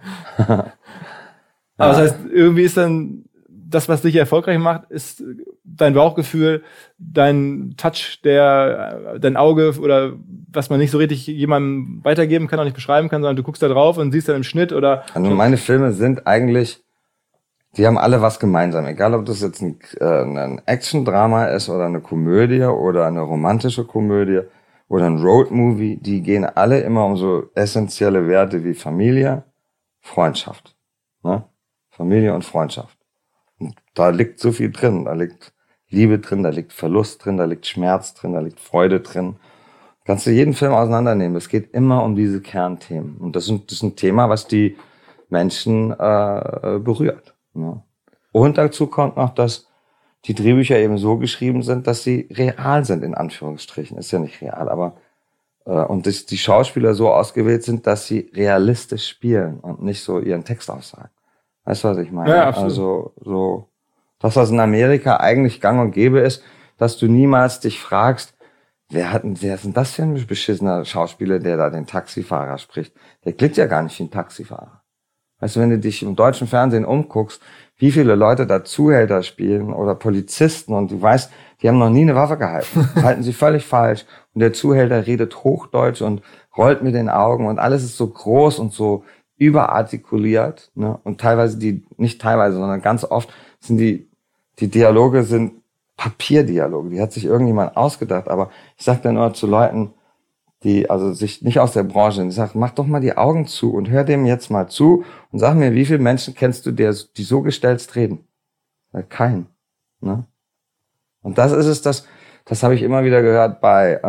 Speaker 1: Aber das heißt, irgendwie ist dann das, was dich erfolgreich macht, ist dein Bauchgefühl, dein Touch, dein Auge oder was man nicht so richtig jemandem weitergeben kann, auch nicht beschreiben kann, sondern du guckst da drauf und siehst dann im Schnitt oder...
Speaker 2: Also meine Filme sind eigentlich, die haben alle was gemeinsam. Egal, ob das jetzt ein Action-Drama ist oder eine Komödie oder eine romantische Komödie oder ein Road-Movie, die gehen alle immer um so essentielle Werte wie Familie, Freundschaft. Ne? Familie und Freundschaft. Und da liegt so viel drin. Da liegt Liebe drin, da liegt Verlust drin, da liegt Schmerz drin, da liegt Freude drin. Kannst du jeden Film auseinandernehmen. Es geht immer um diese Kernthemen. Und das ist ein Thema, was die Menschen berührt. Ne? Und dazu kommt noch, dass die Drehbücher eben so geschrieben sind, dass sie real sind, in Anführungsstrichen. Ist ja nicht real, aber und dass die Schauspieler so ausgewählt sind, dass sie realistisch spielen und nicht so ihren Text aussagen. Weißt du, was ich meine?
Speaker 1: Ja, absolut.
Speaker 2: Also so das, was in Amerika eigentlich gang und gäbe ist, dass du niemals dich fragst, wer ist denn das für ein beschissener Schauspieler, der da den Taxifahrer spricht? Der klingt ja gar nicht wie ein Taxifahrer. Weißt du, wenn du dich im deutschen Fernsehen umguckst, wie viele Leute da Zuhälter spielen oder Polizisten und du weißt, die haben noch nie eine Waffe gehalten, halten sie völlig falsch und der Zuhälter redet Hochdeutsch und rollt mit den Augen und alles ist so groß und so überartikuliert, ne? Und nicht teilweise, sondern ganz oft sind die Dialoge sind Papierdialoge, die hat sich irgendjemand ausgedacht, aber ich sag dann immer zu Leuten, die also sich nicht aus der Branche sind, ich sag, mach doch mal die Augen zu und hör dem jetzt mal zu und sag mir, wie viele Menschen kennst du, die so gestelzt reden? Keinen, ne? Und das ist es, das habe ich immer wieder gehört bei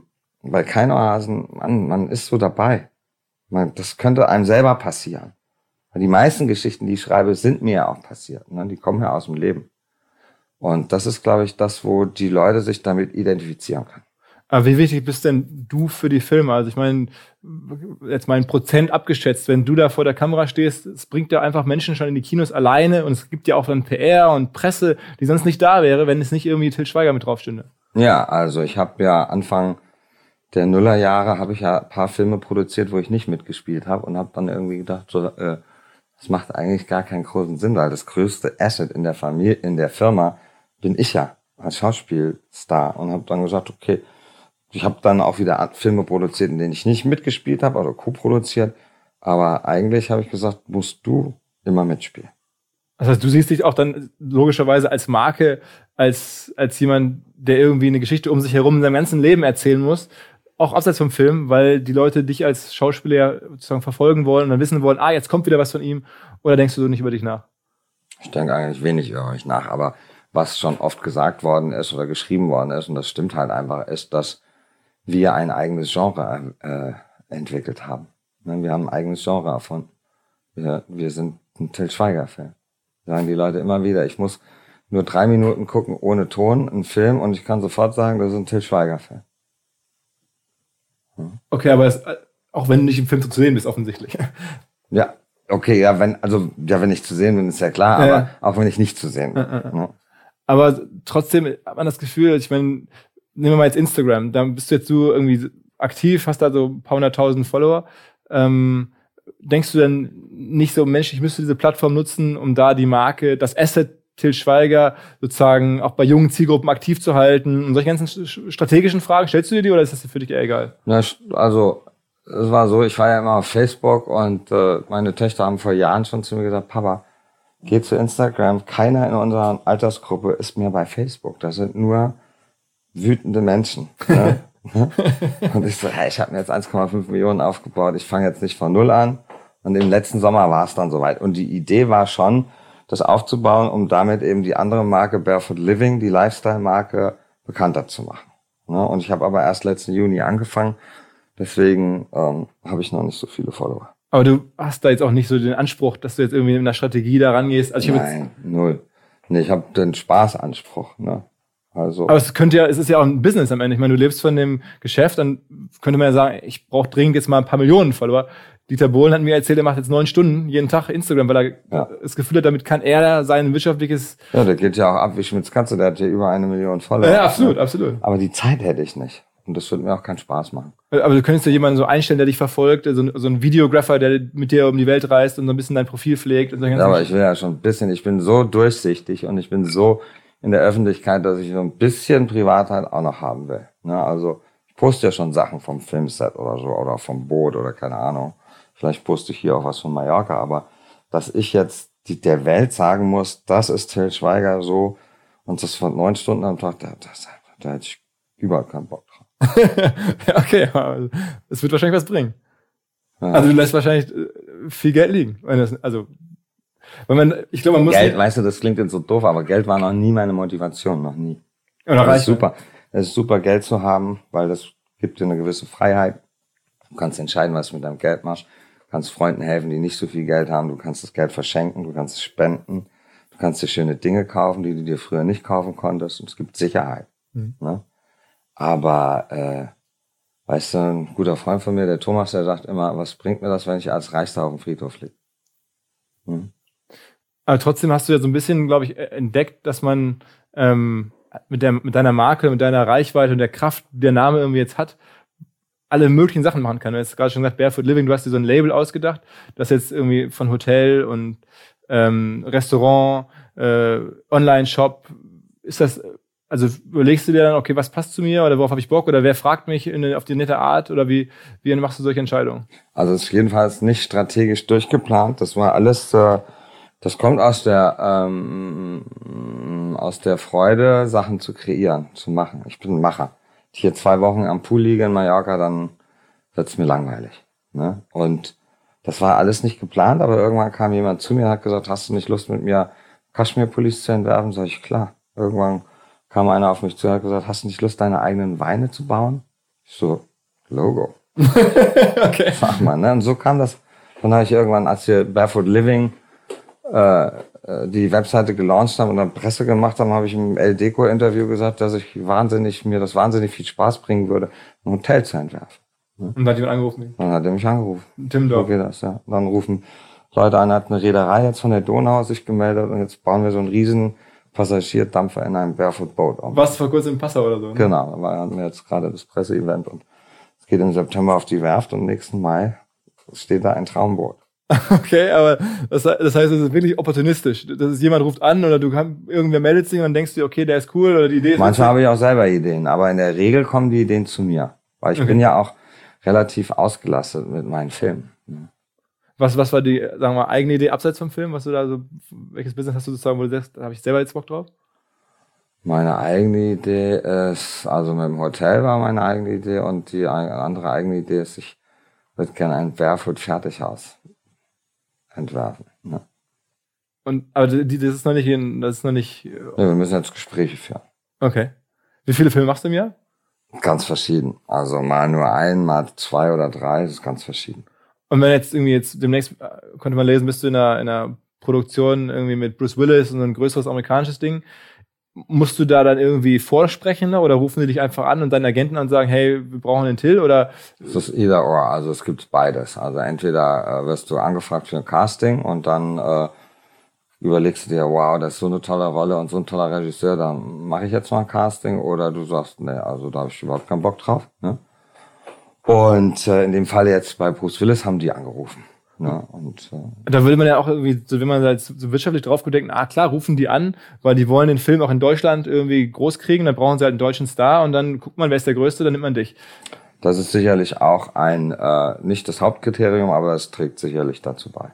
Speaker 2: Keinohasen, man ist so dabei. Das könnte einem selber passieren. Die meisten Geschichten, die ich schreibe, sind mir ja auch passiert, ne? Die kommen ja aus dem Leben. Und das ist, glaube ich, das, wo die Leute sich damit identifizieren können.
Speaker 1: Aber wie wichtig bist denn du für die Filme? Also ich meine, jetzt mal 1% abgeschätzt, wenn du da vor der Kamera stehst, es bringt ja einfach Menschen schon in die Kinos alleine und es gibt ja auch dann PR und Presse, die sonst nicht da wäre, wenn es nicht irgendwie Til Schweiger mit drauf stünde.
Speaker 2: Ja, also ich habe ja Anfang der Nullerjahre habe ich ja ein paar Filme produziert, wo ich nicht mitgespielt habe und habe dann irgendwie gedacht, so, das macht eigentlich gar keinen großen Sinn, weil das größte Asset in der Familie, in der Firma bin ich ja als Schauspielstar und habe dann gesagt, okay, ich habe dann auch wieder Filme produziert, in denen ich nicht mitgespielt habe oder co-produziert, aber eigentlich habe ich gesagt, musst du immer mitspielen.
Speaker 1: Das heißt, du siehst dich auch dann logischerweise als Marke, als jemand, der irgendwie eine Geschichte um sich herum in seinem ganzen Leben erzählen muss, auch abseits vom Film, weil die Leute dich als Schauspieler ja sozusagen verfolgen wollen und dann wissen wollen, jetzt kommt wieder was von ihm, oder denkst du so nicht über dich nach?
Speaker 2: Ich denke eigentlich wenig über mich nach, aber was schon oft gesagt worden ist oder geschrieben worden ist, und das stimmt halt einfach, ist, dass wir ein eigenes Genre entwickelt haben. Wir haben ein eigenes Genre erfunden. Wir sind ein Til Schweiger-Fan. Sagen die Leute immer wieder, ich muss nur 3 Minuten gucken ohne Ton, einen Film, und ich kann sofort sagen, das ist ein Til Schweiger-Fan.
Speaker 1: Okay, aber auch wenn du nicht im Film zu sehen bist, offensichtlich.
Speaker 2: Ja, okay, wenn ich zu sehen bin, ist ja klar, aber auch wenn ich nicht zu sehen bin. Ja.
Speaker 1: Aber trotzdem hat man das Gefühl, ich meine, nehmen wir mal jetzt Instagram, da bist du jetzt irgendwie aktiv, hast da so ein paar 100.000 Follower. Denkst du denn nicht so, Mensch, ich müsste diese Plattform nutzen, um da die Marke, das Asset Til Schweiger sozusagen auch bei jungen Zielgruppen aktiv zu halten? Und solche ganzen strategischen Fragen, stellst du dir die oder ist das für dich eher egal?
Speaker 2: Ja, also es war so, ich war ja immer auf Facebook und meine Töchter haben vor Jahren schon zu mir gesagt, Papa, geh zu Instagram, keiner in unserer Altersgruppe ist mehr bei Facebook. Das sind nur wütende Menschen. Ne? Und ich so, hey, ich habe mir jetzt 1,5 Millionen aufgebaut, ich fange jetzt nicht von null an. Und im letzten Sommer war es dann soweit. Und die Idee war schon, das aufzubauen, um damit eben die andere Marke Barefoot Living, die Lifestyle-Marke, bekannter zu machen. Ne? Und ich habe aber erst letzten Juni angefangen, deswegen habe ich noch nicht so viele Follower.
Speaker 1: Aber du hast da jetzt auch nicht so den Anspruch, dass du jetzt irgendwie mit einer Strategie da rangehst. Also
Speaker 2: Nein, null. Nee, ich habe den Spaßanspruch. Ne? Also.
Speaker 1: Aber es ist ja auch ein Business am Ende. Ich meine, du lebst von dem Geschäft, dann könnte man ja sagen, ich brauche dringend jetzt mal ein paar Millionen Follower. Dieter Bohlen hat mir erzählt, er macht jetzt 9 Stunden jeden Tag Instagram, weil er das Gefühl hat, damit kann er sein wirtschaftliches...
Speaker 2: Ja, der geht ja auch ab wie Schmitz-Katze, der hat ja über 1 Million Follower.
Speaker 1: Ja, absolut, absolut.
Speaker 2: Aber die Zeit hätte ich nicht. Und das würde mir auch keinen Spaß machen.
Speaker 1: Aber du könntest ja jemanden so einstellen, der dich verfolgt, so ein Videographer, der mit dir um die Welt reist und so ein bisschen dein Profil pflegt. Und so.
Speaker 2: Ja, aber ich will ja schon ein bisschen, ich bin so durchsichtig und ich bin so in der Öffentlichkeit, dass ich so ein bisschen Privatheit auch noch haben will. Ne? Also ich poste ja schon Sachen vom Filmset oder so oder vom Boot oder keine Ahnung. Vielleicht poste ich hier auch was von Mallorca, aber dass ich jetzt der Welt sagen muss, das ist Til Schweiger so und das von 9 Stunden am Tag, da hätte ich überhaupt keinen Bock drauf.
Speaker 1: Ja, okay, aber es wird wahrscheinlich was bringen. Ja. Also du lässt wahrscheinlich viel Geld liegen. Ich glaube, man muss...
Speaker 2: Geld, weißt du, das klingt jetzt so doof, aber Geld war noch nie meine Motivation, noch nie.
Speaker 1: Das ist
Speaker 2: super. Es ist super, Geld zu haben, weil das gibt dir eine gewisse Freiheit. Du kannst entscheiden, was du mit deinem Geld machst. Du kannst Freunden helfen, die nicht so viel Geld haben. Du kannst das Geld verschenken, du kannst es spenden. Du kannst dir schöne Dinge kaufen, die du dir früher nicht kaufen konntest. Und es gibt Sicherheit. Ne? Aber, weißt du, ein guter Freund von mir, der Thomas, der sagt immer, was bringt mir das, wenn ich als Reichster auf dem Friedhof liege?
Speaker 1: Aber trotzdem hast du ja so ein bisschen, glaube ich, entdeckt, dass man mit deiner Marke, mit deiner Reichweite und der Kraft, die der Name irgendwie jetzt hat, alle möglichen Sachen machen kann. Du hast gerade schon gesagt, Barefoot Living, du hast dir so ein Label ausgedacht, das jetzt irgendwie von Hotel und Restaurant, Online-Shop, ist das... Also überlegst du dir dann, okay, was passt zu mir oder worauf habe ich Bock oder wer fragt mich auf die nette Art oder wie machst du solche Entscheidungen?
Speaker 2: Also es ist jedenfalls nicht strategisch durchgeplant. Das war alles, das kommt aus der Freude, Sachen zu kreieren, zu machen. Ich bin ein Macher. Wenn ich hier 2 Wochen am Pool liege in Mallorca, dann wird's mir langweilig. Ne? Und das war alles nicht geplant, aber irgendwann kam jemand zu mir und hat gesagt, hast du nicht Lust mit mir Kaschmir-Pullis zu entwerfen? Sag ich, klar. Irgendwann kam einer auf mich zu und hat gesagt, hast du nicht Lust, deine eigenen Weine zu bauen? Ich so, Logo.
Speaker 1: Okay.
Speaker 2: Sag mal, ne? Und so kam das. Dann habe ich irgendwann, als wir Barefoot Living die Webseite gelauncht haben und dann Presse gemacht haben, habe ich im El Deco-Interview gesagt, dass mir das wahnsinnig viel Spaß bringen würde, ein Hotel zu entwerfen.
Speaker 1: Und dann hat jemand angerufen?
Speaker 2: Dann hat er mich angerufen.
Speaker 1: Tim Dorf.
Speaker 2: So geht das, ja. Dann rufen Leute an, hat eine Reederei jetzt von der Donau sich gemeldet und jetzt bauen wir so einen riesen Passagierdampfer in einem Barefoot-Boot.
Speaker 1: Was vor kurzem in Passau oder so? Ne?
Speaker 2: Genau, da hatten wir jetzt gerade das Presseevent und es geht im September auf die Werft und nächsten Mai steht da ein Traumboot.
Speaker 1: Okay, aber das heißt, es ist wirklich opportunistisch. Das ist, jemand ruft an oder irgendwer meldet sich und dann denkst du, okay, der ist cool oder die Idee ist...
Speaker 2: Manchmal habe ich auch selber Ideen, aber in der Regel kommen die Ideen zu mir. Weil ich bin ja auch relativ ausgelastet mit meinen Filmen.
Speaker 1: Was war die, sagen wir mal, eigene Idee abseits vom Film? Welches Business hast du sozusagen, wo du sagst, da habe ich selber jetzt Bock drauf?
Speaker 2: Meine eigene Idee ist, also mit dem Hotel war meine eigene Idee und die andere eigene Idee ist, ich würde gerne ein Barefoot-Fertighaus entwerfen. Ne?
Speaker 1: Aber das ist noch nicht...
Speaker 2: Nee, wir müssen jetzt Gespräche führen.
Speaker 1: Okay. Wie viele Filme machst du im Jahr?
Speaker 2: Ganz verschieden. Also mal nur 1, mal 2 oder 3, das ist ganz verschieden.
Speaker 1: Und wenn jetzt demnächst, konnte man lesen, bist du in einer Produktion irgendwie mit Bruce Willis und ein größeres amerikanisches Ding, musst du da dann irgendwie vorsprechen oder rufen die dich einfach an und deinen Agenten an und sagen, hey, wir brauchen den Till oder?
Speaker 2: Es ist either or, also es gibt beides. Also entweder wirst du angefragt für ein Casting und dann überlegst du dir, wow, das ist so eine tolle Rolle und so ein toller Regisseur, dann mache ich jetzt mal ein Casting oder du sagst, nee, also da habe ich überhaupt keinen Bock drauf. Ne? Und in dem Fall jetzt bei Bruce Willis haben die angerufen. Ne? Und
Speaker 1: da würde man ja auch irgendwie, so wenn man halt so wirtschaftlich drauf denkt, klar, rufen die an, weil die wollen den Film auch in Deutschland irgendwie groß kriegen, dann brauchen sie halt einen deutschen Star und dann guckt man, wer ist der Größte, dann nimmt man dich.
Speaker 2: Das ist sicherlich auch nicht das Hauptkriterium, aber es trägt sicherlich dazu bei.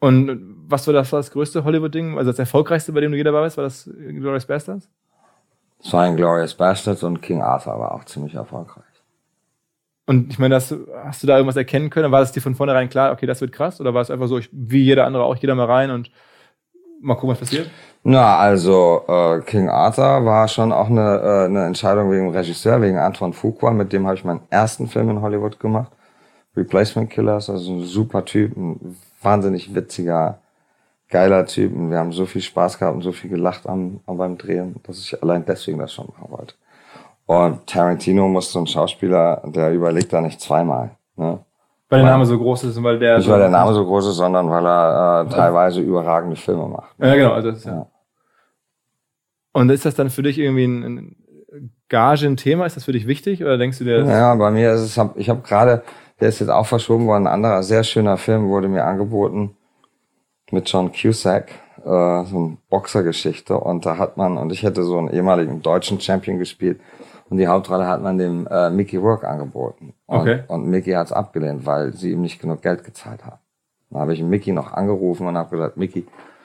Speaker 1: Und was war das größte Hollywood-Ding, also das erfolgreichste, bei dem du je dabei warst, war das Inglourious Basterds?
Speaker 2: Das war Inglourious Basterds und King Arthur war auch ziemlich erfolgreich.
Speaker 1: Und ich meine, hast du da irgendwas erkennen können? War es dir von vornherein klar, okay, das wird krass? Oder war es einfach so, wie jeder andere auch, jeder mal rein und mal gucken, was passiert?
Speaker 2: Na, also King Arthur war schon auch eine Entscheidung wegen dem Regisseur, wegen Antoine Fuqua, mit dem habe ich meinen ersten Film in Hollywood gemacht. Replacement Killers, also ein super Typ, ein wahnsinnig witziger, geiler Typ. Und wir haben so viel Spaß gehabt und so viel gelacht beim Drehen, dass ich allein deswegen das schon machen wollte. Und Tarantino muss so ein Schauspieler, der überlegt da nicht zweimal. Ne?
Speaker 1: Weil der Name so groß ist und weil der...
Speaker 2: Nicht weil der Name so groß ist, sondern weil er teilweise überragende Filme macht.
Speaker 1: Ja, genau. Also das ist, ja. Und ist das dann für dich irgendwie ein Gage ein Thema? Ist das für dich wichtig? Oder denkst du dir...
Speaker 2: Ja, bei mir ist es... Ich habe gerade... Der ist jetzt auch verschoben worden. Ein anderer sehr schöner Film wurde mir angeboten mit John Cusack. So eine Boxergeschichte. Und da hat man... Und ich hätte so einen ehemaligen deutschen Champion gespielt. Und die Hauptrolle hat man dem Mickey Rourke angeboten. Und Mickey hat es abgelehnt, weil sie ihm nicht genug Geld gezahlt haben. Dann habe ich Mickey noch angerufen und habe gesagt, Mickey,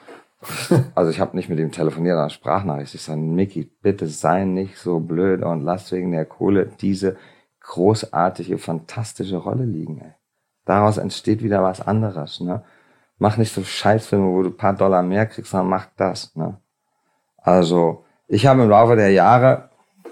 Speaker 2: also ich habe nicht mit ihm telefoniert, sondern Sprachnachricht. Ich sage, Mickey, bitte sei nicht so blöd und lass wegen der Kohle diese großartige, fantastische Rolle liegen. Ey. Daraus entsteht wieder was anderes. Ne? Mach nicht so Scheißfilme, wo du ein paar Dollar mehr kriegst, sondern mach das. Ne? Also ich habe im Laufe der Jahre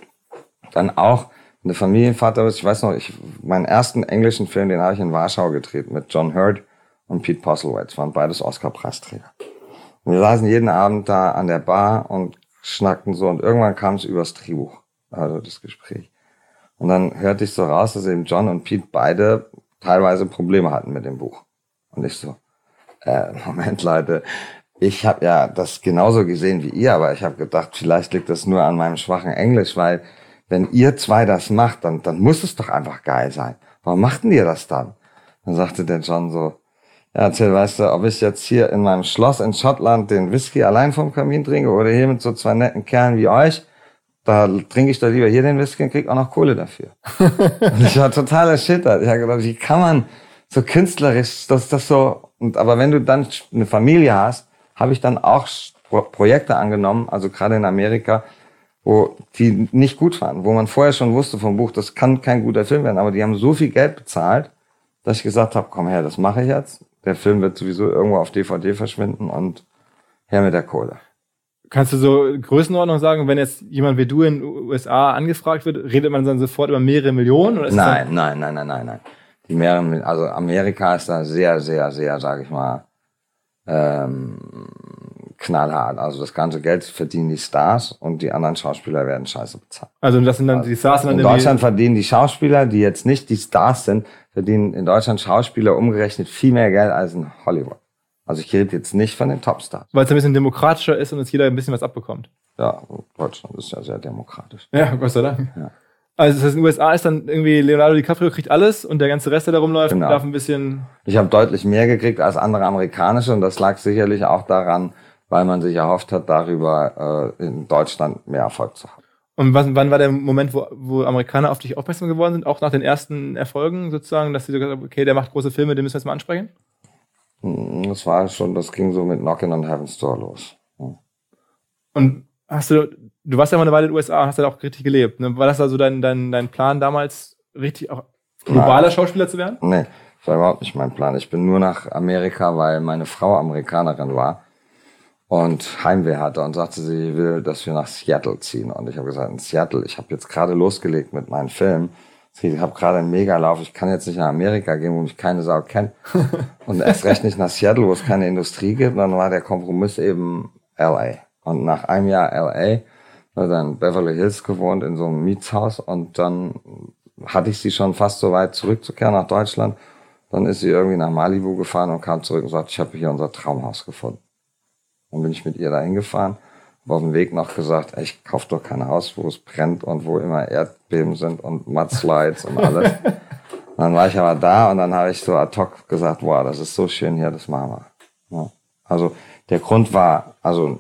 Speaker 2: dann auch eine Familienvater, ich weiß noch, meinen ersten englischen Film, den habe ich in Warschau gedreht mit John Hurt und Pete Postlethwaite, waren beides Oscar-Preisträger. Und wir saßen jeden Abend da an der Bar und schnackten so und irgendwann kam es übers Drehbuch, also das Gespräch. Und dann hörte ich so raus, dass eben John und Pete beide teilweise Probleme hatten mit dem Buch. Und ich so, Moment Leute, ich habe ja das genauso gesehen wie ihr, aber ich habe gedacht, vielleicht liegt das nur an meinem schwachen Englisch, weil wenn ihr zwei das macht, dann muss es doch einfach geil sein. Warum machten ihr das dann? Dann sagte der John so, ja, Till, weißt du, ob ich jetzt hier in meinem Schloss in Schottland den Whisky allein vom Kamin trinke oder hier mit so zwei netten Kerlen wie euch, da trinke ich doch lieber hier den Whisky und krieg auch noch Kohle dafür. Und ich war total erschüttert. Ich habe gedacht, wie kann man so künstlerisch, das so, aber wenn du dann eine Familie hast, habe ich dann auch Projekte angenommen, also gerade in Amerika, wo die nicht gut waren, wo man vorher schon wusste vom Buch, das kann kein guter Film werden, aber die haben so viel Geld bezahlt, dass ich gesagt habe, komm her, das mache ich jetzt. Der Film wird sowieso irgendwo auf DVD verschwinden und her mit der Kohle.
Speaker 1: Kannst du so Größenordnung sagen, wenn jetzt jemand wie du in den USA angefragt wird, redet man dann sofort über mehrere Millionen? Oder ist
Speaker 2: nein. Die mehreren, also Amerika ist da sehr, sehr, sehr, sage ich mal, knallhart. Also das ganze Geld verdienen die Stars und die anderen Schauspieler werden scheiße bezahlt.
Speaker 1: Also das sind dann die Stars?
Speaker 2: In Deutschland verdienen die Schauspieler, die jetzt nicht die Stars sind, verdienen in Deutschland Schauspieler umgerechnet viel mehr Geld als in Hollywood. Also ich rede jetzt nicht von den Topstars.
Speaker 1: Weil es ein bisschen demokratischer ist und jetzt jeder ein bisschen was abbekommt.
Speaker 2: Ja, Deutschland ist ja sehr demokratisch.
Speaker 1: Ja, Gott sei Dank.
Speaker 2: Ja.
Speaker 1: Also das heißt, in den USA ist dann irgendwie Leonardo DiCaprio kriegt alles und der ganze Rest, der da rumläuft,
Speaker 2: genau.
Speaker 1: darf ein bisschen...
Speaker 2: Ich habe deutlich mehr gekriegt als andere amerikanische und das lag sicherlich auch daran, weil man sich erhofft hat, darüber in Deutschland mehr Erfolg zu haben.
Speaker 1: Und wann war der Moment, wo Amerikaner auf dich aufmerksam geworden sind, auch nach den ersten Erfolgen sozusagen, dass sie so gesagt haben, okay, der macht große Filme, den müssen wir jetzt mal ansprechen?
Speaker 2: Das war schon, das ging so mit Knockin' on Heaven's Door los. Ja.
Speaker 1: Und du warst ja mal eine Weile in den USA und hast ja auch richtig gelebt. Ne? War das also dein Plan damals, richtig auch globaler Schauspieler zu werden?
Speaker 2: Nee, das war überhaupt nicht mein Plan. Ich bin nur nach Amerika, weil meine Frau Amerikanerin war und Heimweh hatte und sagte, sie will, dass wir nach Seattle ziehen. Und ich habe gesagt, in Seattle, ich habe jetzt gerade losgelegt mit meinem Film. Ich habe gerade einen Megalauf, ich kann jetzt nicht nach Amerika gehen, wo mich keine Sau kennt. Und erst recht nicht nach Seattle, wo es keine Industrie gibt. Und dann war der Kompromiss eben L.A. Und nach einem Jahr L.A. hat dann Beverly Hills gewohnt in so einem Mietshaus. Und dann hatte ich sie schon fast so weit zurückzukehren nach Deutschland. Dann ist sie irgendwie nach Malibu gefahren und kam zurück und sagte, ich habe hier unser Traumhaus gefunden. Dann bin ich mit ihr dahin gefahren. Habe auf dem Weg noch gesagt, ey, ich kauf doch kein Haus, wo es brennt und wo immer Erdbeben sind und Mudslides und alles. Und dann war ich aber da und dann habe ich so ad hoc gesagt, wow, das ist so schön hier, das machen wir. Ja. Also der Grund war, also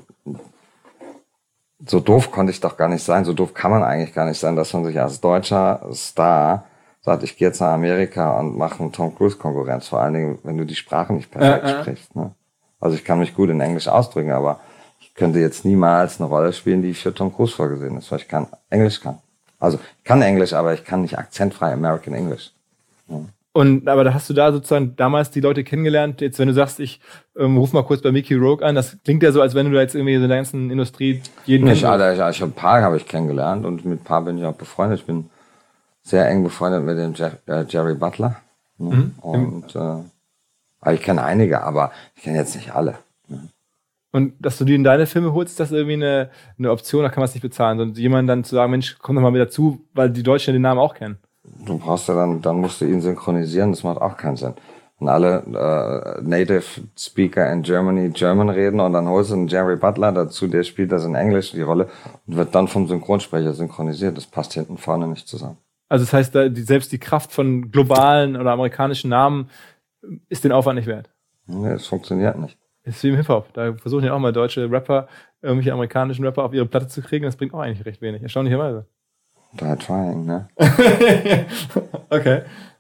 Speaker 2: so doof konnte ich doch gar nicht sein, so doof kann man eigentlich gar nicht sein, dass man sich als deutscher Star sagt, ich gehe jetzt nach Amerika und mache einen Tom Cruise Konkurrenz, vor allen Dingen, wenn du die Sprache nicht perfekt sprichst. Ne? Also ich kann mich gut in Englisch ausdrücken, aber ich könnte jetzt niemals eine Rolle spielen, die für Tom Cruise vorgesehen ist, weil ich Englisch kann. Also ich kann Englisch, aber ich kann nicht akzentfrei American English. Ja.
Speaker 1: Aber da hast du da sozusagen damals die Leute kennengelernt. Jetzt, wenn du sagst, ich ruf mal kurz bei Mickey Rourke an, das klingt ja so, als wenn du da jetzt irgendwie in der ganzen Industrie jeden
Speaker 2: kennst. Ich ein paar habe ich kennengelernt und mit ein paar bin ich auch befreundet. Ich bin sehr eng befreundet mit dem Jerry Butler. Ne? Und aber ich kenne einige, aber ich kenne jetzt nicht alle. Ne?
Speaker 1: Und dass du die in deine Filme holst, ist das irgendwie eine Option, da kann man es nicht bezahlen. Sondern jemand dann zu sagen, Mensch, komm doch mal wieder zu, weil die Deutschen den Namen auch kennen.
Speaker 2: Du brauchst ja dann musst du ihn synchronisieren, das macht auch keinen Sinn. Wenn alle Native Speaker in Germany German reden und dann holst du einen Jerry Butler dazu, der spielt das in Englisch, die Rolle, und wird dann vom Synchronsprecher synchronisiert. Das passt hinten vorne nicht zusammen. Also
Speaker 1: das heißt, selbst die Kraft von globalen oder amerikanischen Namen ist den Aufwand nicht wert?
Speaker 2: Nee, es funktioniert nicht.
Speaker 1: Das ist wie im Hip-Hop. Da versuchen ja auch mal deutsche Rapper, irgendwelche amerikanischen Rapper auf ihre Platte zu kriegen. Das bringt auch eigentlich recht wenig, erstaunlicherweise.
Speaker 2: Da trying, ne?
Speaker 1: Okay.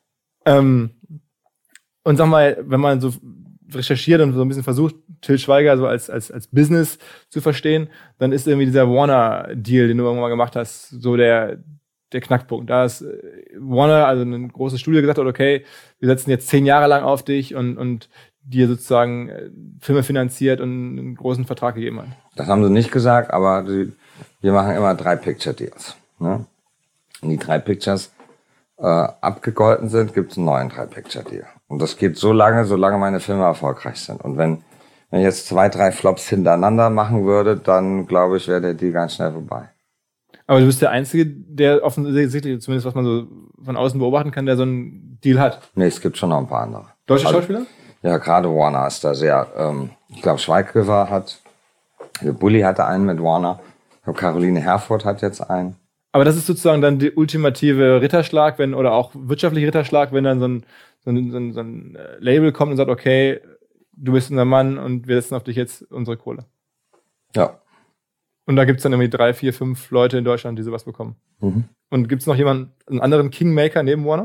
Speaker 1: Und sag mal, wenn man so recherchiert und so ein bisschen versucht, Til Schweiger so als Business zu verstehen, dann ist irgendwie dieser Warner-Deal, den du irgendwann mal gemacht hast, so der Knackpunkt. Da ist Warner, also ein großes Studio, gesagt hat, okay, wir setzen jetzt 10 Jahre lang auf dich und dir sozusagen Filme finanziert und einen großen Vertrag gegeben hat.
Speaker 2: Das haben sie nicht gesagt, aber wir machen immer 3 Picture-Deals. Ne? Wenn die 3 Pictures abgegolten sind, gibt es einen neuen 3-Picture-Deal. Und das geht so lange, solange meine Filme erfolgreich sind. Und wenn ich jetzt 2, 3 Flops hintereinander machen würde, dann glaube ich, wäre der Deal ganz schnell vorbei.
Speaker 1: Aber du bist der Einzige, der offensichtlich, zumindest was man so von außen beobachten kann, der so einen Deal hat.
Speaker 2: Nee, es gibt schon noch ein paar andere.
Speaker 1: Deutsche Schauspieler?
Speaker 2: Ja, gerade Warner ist da sehr, ich glaube Schweighöfer der Bulli hatte einen mit Warner. Ich glaube Caroline Herfurth hat jetzt einen.
Speaker 1: Aber das ist sozusagen dann der ultimative Ritterschlag, oder auch wirtschaftliche Ritterschlag, wenn dann so ein Label kommt und sagt, okay, du bist unser Mann und wir setzen auf dich jetzt unsere Kohle.
Speaker 2: Ja.
Speaker 1: Und da gibt es dann irgendwie 3, 4, 5 Leute in Deutschland, die sowas bekommen.
Speaker 2: Mhm.
Speaker 1: Und gibt es noch einen anderen Kingmaker neben Warner?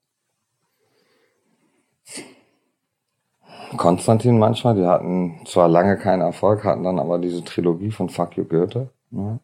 Speaker 2: Konstantin manchmal, die hatten zwar lange keinen Erfolg, hatten dann aber diese Trilogie von Fuck You Goethe. Ne?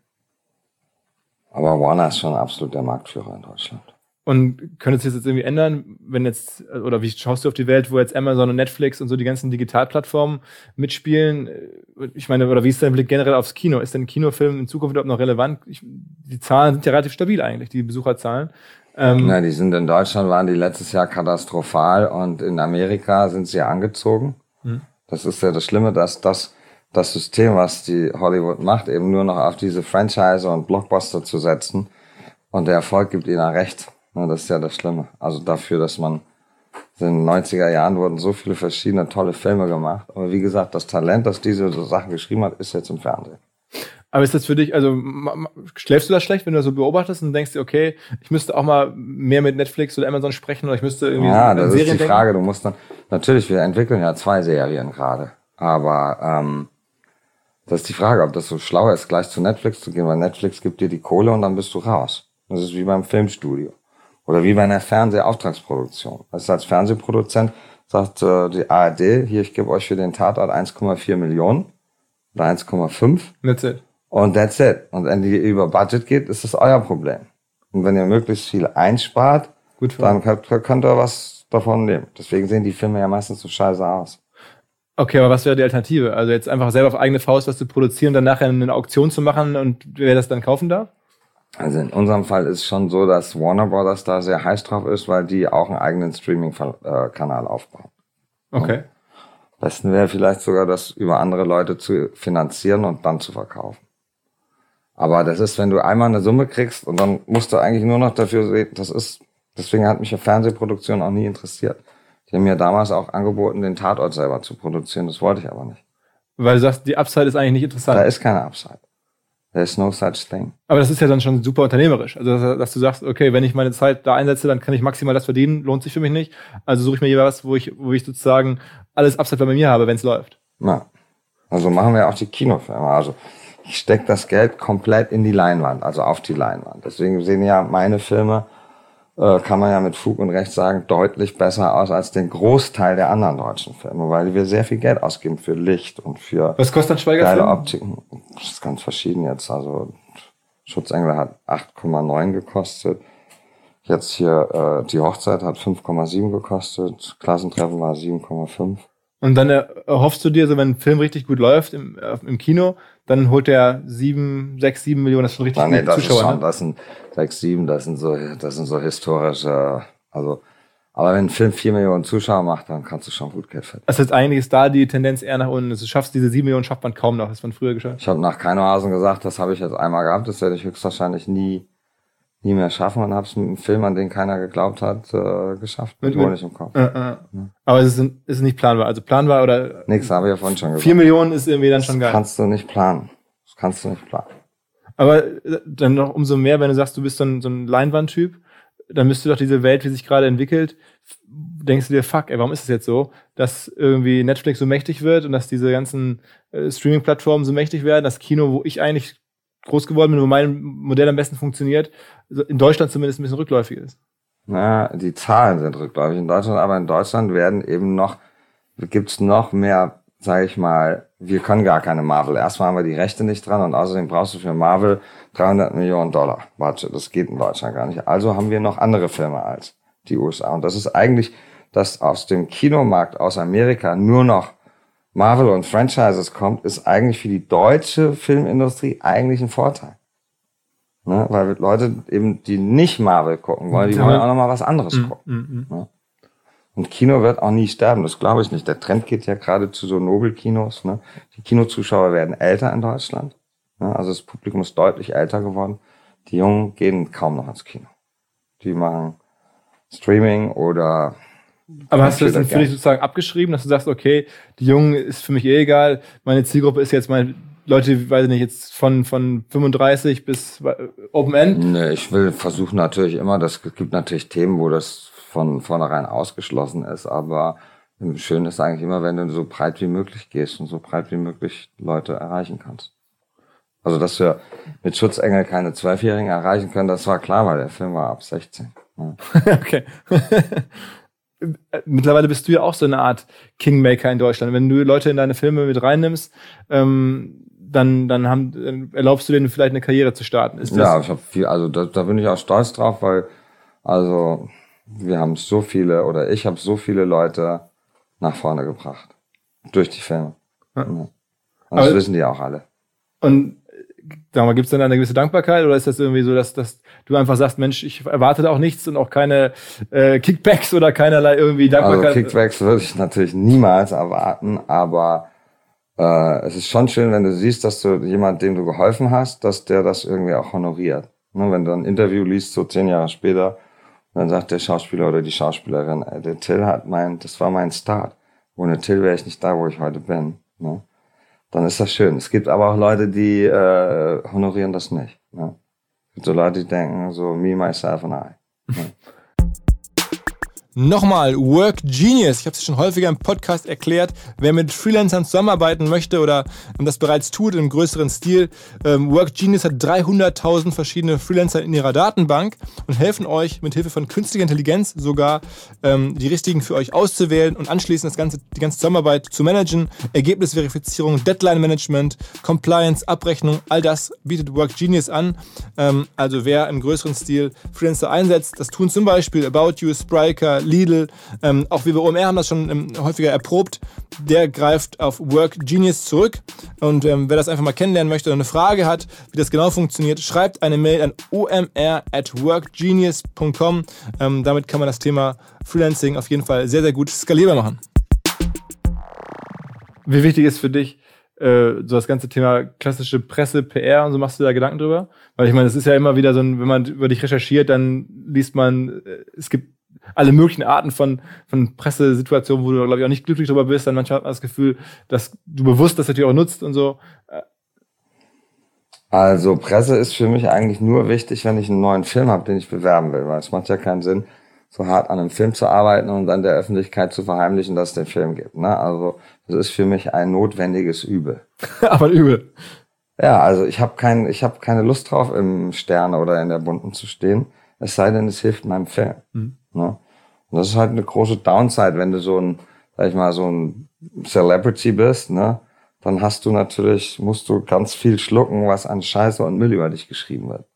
Speaker 2: Aber Warner ist schon absolut der Marktführer in Deutschland.
Speaker 1: Und könnte es sich jetzt irgendwie ändern, oder wie schaust du auf die Welt, wo jetzt Amazon und Netflix und so die ganzen Digitalplattformen mitspielen? Ich meine, oder wie ist dein Blick generell aufs Kino? Ist denn ein Kinofilm in Zukunft überhaupt noch relevant? Die Zahlen sind ja relativ stabil eigentlich, die Besucherzahlen.
Speaker 2: Ja, die sind in Deutschland, waren die letztes Jahr katastrophal und in Amerika sind sie angezogen. Mhm. Das ist ja das Schlimme, dass das System, was die Hollywood macht, eben nur noch auf diese Franchise und Blockbuster zu setzen und der Erfolg gibt ihnen recht. Das ist ja das Schlimme. Also dafür, dass in den 90er Jahren wurden so viele verschiedene tolle Filme gemacht. Aber wie gesagt, das Talent, das diese Sachen geschrieben hat, ist jetzt im Fernsehen.
Speaker 1: Aber ist das für dich, also schläfst du das schlecht, wenn du das so beobachtest und denkst dir, okay, ich müsste auch mal mehr mit Netflix oder Amazon sprechen oder ich müsste irgendwie
Speaker 2: Ja, das ist die Frage. Du musst dann, natürlich, wir entwickeln ja 2 Serien gerade. Aber das ist die Frage, ob das so schlau ist, gleich zu Netflix zu gehen, weil Netflix gibt dir die Kohle und dann bist du raus. Das ist wie beim Filmstudio. Oder wie bei einer Fernsehauftragsproduktion. Also als Fernsehproduzent sagt die ARD, hier, ich gebe euch für den Tatort 1,4 Millionen oder 1,5.
Speaker 1: That's it.
Speaker 2: Und that's it. Und wenn die über Budget geht, ist das euer Problem. Und wenn ihr möglichst viel einspart, dann könnt ihr was davon nehmen. Deswegen sehen die Filme ja meistens so scheiße aus.
Speaker 1: Okay, aber was wäre die Alternative? Also jetzt einfach selber auf eigene Faust was zu produzieren, dann nachher eine Auktion zu machen und wer das dann kaufen darf?
Speaker 2: Also in unserem Fall ist es schon so, dass Warner Brothers da sehr heiß drauf ist, weil die auch einen eigenen Streaming-Kanal aufbauen.
Speaker 1: Okay.
Speaker 2: Am besten wäre vielleicht sogar, das über andere Leute zu finanzieren und dann zu verkaufen. Aber das ist, wenn du einmal eine Summe kriegst und dann musst du eigentlich nur noch dafür sehen, deswegen hat mich ja Fernsehproduktion auch nie interessiert. Die haben mir damals auch angeboten, den Tatort selber zu produzieren, das wollte ich aber nicht.
Speaker 1: Weil du sagst, die Upside ist eigentlich nicht interessant.
Speaker 2: Da ist keine Upside. There's no such thing.
Speaker 1: Aber das ist ja dann schon super unternehmerisch. Also, dass du sagst, okay, wenn ich meine Zeit da einsetze, dann kann ich maximal das verdienen, lohnt sich für mich nicht. Also suche ich mir jeweils was, wo ich sozusagen alles Upside bei mir habe, wenn es läuft.
Speaker 2: Ja. Also machen wir auch die Kinofilme. Also ich stecke das Geld komplett in die Leinwand, also auf die Leinwand. Deswegen sehen ja meine Filme kann man ja mit Fug und Recht sagen, deutlich besser aus als den Großteil der anderen deutschen Filme, weil wir sehr viel Geld ausgeben für Licht und für
Speaker 1: Was kostet ein Schweiger
Speaker 2: geile
Speaker 1: Film?
Speaker 2: Optiken. Das ist ganz verschieden jetzt. Also Schutzengel hat 8,9 gekostet. Jetzt hier die Hochzeit hat 5,7 gekostet. Klassentreffen war 7,5.
Speaker 1: Und dann erhoffst du dir, so wenn ein Film richtig gut läuft im Kino, dann holt der 7 Millionen, das ist schon richtig
Speaker 2: Nee, das
Speaker 1: Zuschauer.
Speaker 2: ist schon,
Speaker 1: Ne?
Speaker 2: das sind 6, 7, das sind so historische, also, aber wenn ein Film 4 Millionen Zuschauer macht, dann kannst du schon gut Geld verdienen.
Speaker 1: Das heißt, eigentlich ist da die Tendenz eher nach unten. Du schaffst diese 7 Millionen schafft man kaum noch, das man früher geschafft.
Speaker 2: Ich habe nach Keinohasen gesagt, das habe ich jetzt einmal gehabt, das werde ich höchstwahrscheinlich nie mehr schaffen und habe es mit einem Film, an den keiner geglaubt hat, geschafft. Mit Honig im Kopf.
Speaker 1: Aber es ist nicht planbar. Also planbar oder...
Speaker 2: Nix, habe ich ja vorhin schon gesagt.
Speaker 1: 4 Millionen ist irgendwie dann schon geil.
Speaker 2: Das kannst du nicht planen.
Speaker 1: Aber dann noch umso mehr, wenn du sagst, du bist so ein Leinwandtyp, dann müsstest du doch diese Welt, wie sich gerade entwickelt, denkst du dir, fuck, ey, warum ist es jetzt so, dass irgendwie Netflix so mächtig wird und dass diese ganzen Streaming-Plattformen so mächtig werden, das Kino, wo ich eigentlich groß geworden bin, wo mein Modell am besten funktioniert, in Deutschland zumindest ein bisschen rückläufig ist.
Speaker 2: Na, die Zahlen sind rückläufig in Deutschland, aber in Deutschland gibt's noch mehr, sage ich mal, wir können gar keine Marvel. Erstmal haben wir die Rechte nicht dran und außerdem brauchst du für Marvel $300 Millionen Budget. Das geht in Deutschland gar nicht. Also haben wir noch andere Filme als die USA. Und das ist eigentlich, dass aus dem Kinomarkt aus Amerika nur noch Marvel und Franchises kommt, ist eigentlich für die deutsche Filmindustrie eigentlich ein Vorteil. Ne? Weil Leute eben, die nicht Marvel gucken wollen, die wollen auch noch mal was anderes gucken. Ne? Und Kino wird auch nie sterben, das glaube ich nicht. Der Trend geht ja gerade zu so Nobelkinos. Ne? Die Kinozuschauer werden älter in Deutschland. Ne? Also das Publikum ist deutlich älter geworden. Die Jungen gehen kaum noch ins Kino. Die machen Streaming oder...
Speaker 1: Aber hast du das dann für dich sozusagen abgeschrieben, dass du sagst, okay, die Jungen ist für mich egal, meine Zielgruppe ist jetzt meine Leute, weiß ich nicht, jetzt von 35 bis Open End?
Speaker 2: Nee, ich will versuchen natürlich immer, es gibt natürlich Themen, wo das von vornherein ausgeschlossen ist, aber schön ist eigentlich immer, wenn du so breit wie möglich gehst und so breit wie möglich Leute erreichen kannst. Also, dass wir mit Schutzengel keine 12-Jährigen erreichen können, das war klar, weil der Film war ab 16. Ja.
Speaker 1: Okay. Mittlerweile bist du ja auch so eine Art Kingmaker in Deutschland. Wenn du Leute in deine Filme mit reinnimmst, dann erlaubst du denen vielleicht eine Karriere zu starten. Ist das
Speaker 2: ja, ich habe viel, also da bin ich auch stolz drauf, weil also wir haben so viele oder ich habe so viele Leute nach vorne gebracht durch die Filme. Ja. Und das wissen die auch alle.
Speaker 1: Und sag mal, gibt es dann eine gewisse Dankbarkeit oder ist das irgendwie so, dass du einfach sagst, Mensch, ich erwarte da auch nichts und auch keine Kickbacks oder keinerlei irgendwie Dankbarkeit?
Speaker 2: Also Kickbacks würde ich natürlich niemals erwarten, aber es ist schon schön, wenn du siehst, dass du jemand, dem du geholfen hast, dass der das irgendwie auch honoriert. Ne, wenn du ein Interview liest, so 10 Jahre später, dann sagt der Schauspieler oder die Schauspielerin, der Till das war mein Start. Ohne Till wäre ich nicht da, wo ich heute bin. Ne? Dann ist das schön. Es gibt aber auch Leute, die honorieren das nicht. Ne? Es gibt so Leute, die denken so, me, myself and I. Ne?
Speaker 1: Nochmal, Work Genius. Ich habe es schon häufiger im Podcast erklärt. Wer mit Freelancern zusammenarbeiten möchte oder das bereits tut im größeren Stil, Work Genius hat 300.000 verschiedene Freelancer in ihrer Datenbank und helfen euch mit Hilfe von künstlicher Intelligenz sogar die richtigen für euch auszuwählen und anschließend die ganze Zusammenarbeit zu managen. Ergebnisverifizierung, Deadline-Management, Compliance, Abrechnung, all das bietet Work Genius an. Also wer im größeren Stil Freelancer einsetzt, das tun zum Beispiel About You, Spryker, Lidl, auch wir bei OMR haben das schon häufiger erprobt, der greift auf Work Genius zurück und wer das einfach mal kennenlernen möchte oder eine Frage hat, wie das genau funktioniert, schreibt eine Mail an omr@workgenius.com. Damit kann man das Thema Freelancing auf jeden Fall sehr, sehr gut skalierbar machen. Wie wichtig ist für dich so das ganze Thema klassische Presse, PR und so, machst du da Gedanken drüber? Weil ich meine, das ist ja immer wieder so wenn man über dich recherchiert, dann liest man, es gibt alle möglichen Arten von Pressesituationen, wo du, glaube ich, auch nicht glücklich drüber bist, dann manchmal hat man das Gefühl, dass du bewusst das natürlich auch nutzt und so.
Speaker 2: Also Presse ist für mich eigentlich nur wichtig, wenn ich einen neuen Film habe, den ich bewerben will, weil es macht ja keinen Sinn, so hart an einem Film zu arbeiten und dann der Öffentlichkeit zu verheimlichen, dass es den Film gibt. Ne? Also das ist für mich ein notwendiges Übel.
Speaker 1: Aber ein Übel.
Speaker 2: Ja, also ich habe keine Lust drauf, im Stern oder in der Bunten zu stehen. es sei denn, es hilft meinem Film. Ne? Und das ist halt eine große Downside, wenn du so ein Celebrity bist, ne? Dann musst du ganz viel schlucken, was an Scheiße und Müll über dich geschrieben wird.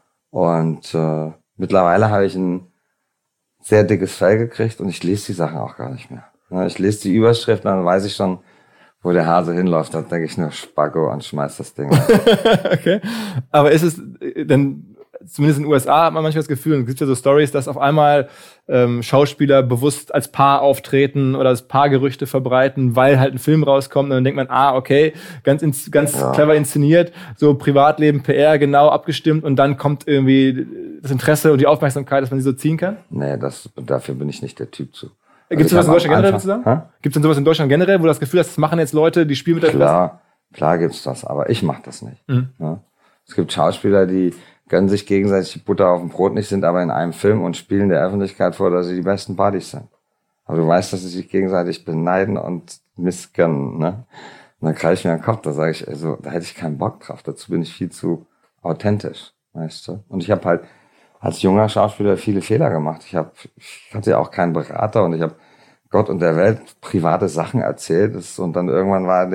Speaker 2: Und mittlerweile habe ich ein sehr dickes Fell gekriegt und ich lese die Sachen auch gar nicht mehr. Ne? Ich lese die Überschrift und dann weiß ich schon, wo der Hase hinläuft. Da denke ich nur Spacko und schmeiß das Ding weg.
Speaker 1: Okay. Aber ist es denn, zumindest in den USA hat man manchmal das Gefühl, und es gibt ja so Stories, dass auf einmal Schauspieler bewusst als Paar auftreten oder als Paargerüchte verbreiten, weil halt ein Film rauskommt und dann denkt man, okay, ganz clever inszeniert, so Privatleben, PR genau abgestimmt und dann kommt irgendwie das Interesse und die Aufmerksamkeit, dass man sie so ziehen kann?
Speaker 2: Nee, dafür bin ich nicht der Typ zu.
Speaker 1: Gibt es sowas in Deutschland generell sozusagen? Gibt es denn sowas in Deutschland generell, wo du das Gefühl hast, das machen jetzt Leute, die spielen mit der
Speaker 2: Klar gibt's das, aber ich mache das nicht. Ja? Es gibt Schauspieler, die gönnen sich gegenseitig die Butter auf dem Brot nicht, sind aber in einem Film und spielen der Öffentlichkeit vor, dass sie die besten Buddies sind. Aber du weißt, dass sie sich gegenseitig beneiden und missgönnen, ne? Und dann greife ich mir an den Kopf, da sage ich, also, da hätte ich keinen Bock drauf, dazu bin ich viel zu authentisch, weißt du? Und ich habe halt als junger Schauspieler viele Fehler gemacht. Ich hatte ja auch keinen Berater und ich habe Gott und der Welt private Sachen erzählt und dann irgendwann war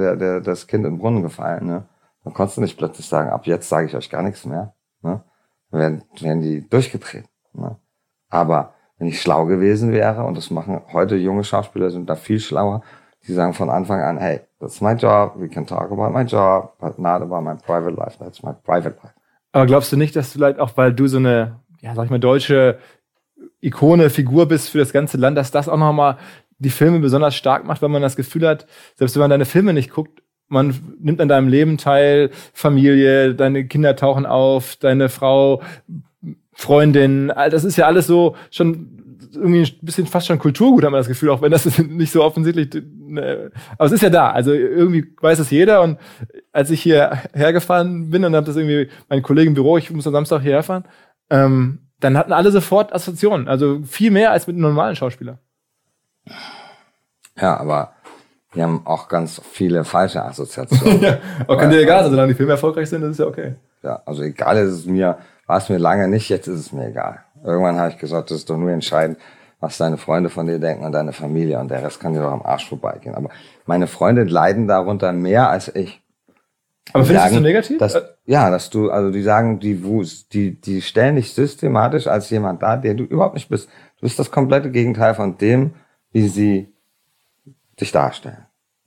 Speaker 2: das Kind in den Brunnen gefallen, ne? Dann konntest du nicht plötzlich sagen, ab jetzt sage ich euch gar nichts mehr. Ne? Dann werden die durchgedreht. Ne? Aber wenn ich schlau gewesen wäre, und das machen heute junge Schauspieler, sind da viel schlauer, die sagen von Anfang an, hey, that's my job, we can talk about my job, but not about my private life, that's my private life.
Speaker 1: Aber glaubst du nicht, dass vielleicht auch, weil du so eine, ja, sag ich mal, deutsche Ikone, Figur bist für das ganze Land, dass das auch nochmal die Filme besonders stark macht, weil man das Gefühl hat, selbst wenn man deine Filme nicht guckt, man nimmt an deinem Leben teil, Familie, deine Kinder tauchen auf, deine Frau, Freundin, das ist ja alles so schon irgendwie ein bisschen fast schon Kulturgut, hat man das Gefühl, auch wenn das nicht so offensichtlich, aber es ist ja da, also irgendwie weiß es jeder und als ich hier hergefahren bin und habe das irgendwie mein Kollege im Büro, ich muss am Samstag hierher fahren, dann hatten alle sofort Assoziationen, also viel mehr als mit einem normalen Schauspieler.
Speaker 2: Ja, aber die haben auch ganz viele falsche Assoziationen.
Speaker 1: Ja, aber kann dir egal sein, solange die Filme erfolgreich sind, das ist ja okay.
Speaker 2: Ja, also egal war es mir lange nicht, jetzt ist es mir egal. Irgendwann habe ich gesagt, das ist doch nur entscheidend, was deine Freunde von dir denken und deine Familie und der Rest kann dir doch am Arsch vorbeigehen. Aber meine Freunde leiden darunter mehr als ich.
Speaker 1: Aber findest du das so negativ?
Speaker 2: Die sagen, die stellen dich systematisch als jemand dar, der du überhaupt nicht bist. Du bist das komplette Gegenteil von dem, wie sie dich darstellen.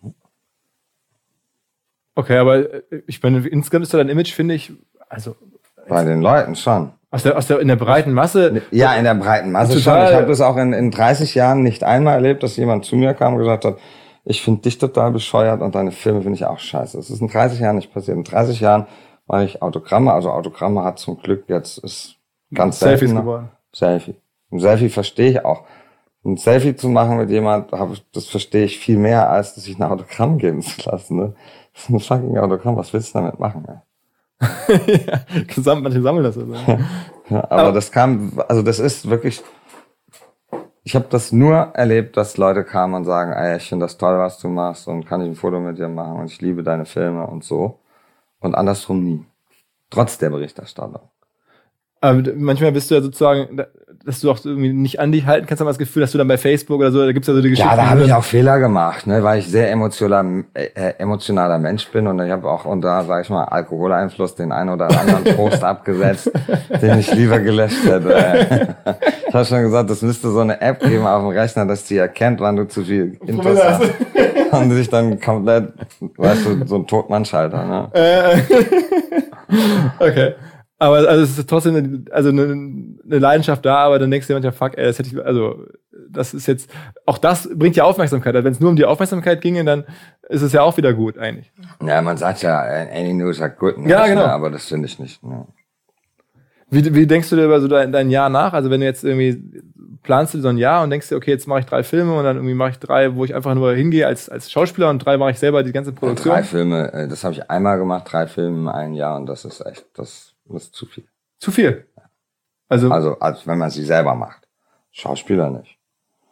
Speaker 1: Okay, aber ich meine, insgesamt ist dein Image, finde ich, also
Speaker 2: bei den Leuten schon.
Speaker 1: In der breiten Masse?
Speaker 2: Ja, in der breiten Masse schon. Ich habe das auch in 30 Jahren nicht einmal erlebt, dass jemand zu mir kam und gesagt hat, ich finde dich total bescheuert und deine Filme finde ich auch scheiße. Das ist in 30 Jahren nicht passiert. In 30 Jahren mache ich Autogramme. Also Autogramme hat zum Glück ist ganz selten.
Speaker 1: Selfies geworden.
Speaker 2: Selfie. Ein Selfie verstehe ich auch. Ein Selfie zu machen mit jemand, das verstehe ich viel mehr, als dass ich ein Autogramm geben zu lassen. Ne? Das ist ein fucking Autogramm. Was willst du damit machen? Ey?
Speaker 1: Ja, manche sammeln das so.
Speaker 2: Ja, aber das ist wirklich, ich habe das nur erlebt, dass Leute kamen und sagen, ey, ich finde das toll, was du machst und kann ich ein Foto mit dir machen und ich liebe deine Filme und so. Und andersrum nie. Trotz der Berichterstattung.
Speaker 1: Aber manchmal bist du ja sozusagen, dass du auch irgendwie nicht an dich halten kannst, aber das Gefühl, dass du dann bei Facebook oder so, da gibt's ja so die Geschichte.
Speaker 2: Ja, da habe ich auch Fehler gemacht, ne, weil ich sehr emotionaler Mensch bin und ich habe auch unter, sag ich mal, Alkoholeinfluss den einen oder anderen Post abgesetzt, den ich lieber gelöscht hätte. Ich habe schon gesagt, es müsste so eine App geben auf dem Rechner, dass die erkennt, wann du zu viel Intus hast. Und sich dann komplett, weißt du, so ein Totmannschalter, ne?
Speaker 1: Okay. Aber also es ist trotzdem eine Leidenschaft da, aber dann denkst du dir manchmal, fuck, das ist jetzt, auch das bringt ja Aufmerksamkeit. Also wenn es nur um die Aufmerksamkeit ginge, dann ist es ja auch wieder gut eigentlich.
Speaker 2: Ja, man sagt ja, any news are good news,
Speaker 1: ja, genau.
Speaker 2: Ne, aber das finde ich nicht. Ne.
Speaker 1: Wie denkst du dir über so dein Jahr nach? Also wenn du jetzt irgendwie planst du so ein Jahr und denkst dir, okay, jetzt mache ich 3 Filme und dann irgendwie mache ich 3, wo ich einfach nur hingehe als Schauspieler und 3 mache ich selber die ganze Produktion.
Speaker 2: 3 Filme, das habe ich einmal gemacht, 3 Filme in einem Jahr und das ist echt, das ist zu viel.
Speaker 1: Zu viel?
Speaker 2: Also als wenn man sie selber macht. Schauspieler nicht.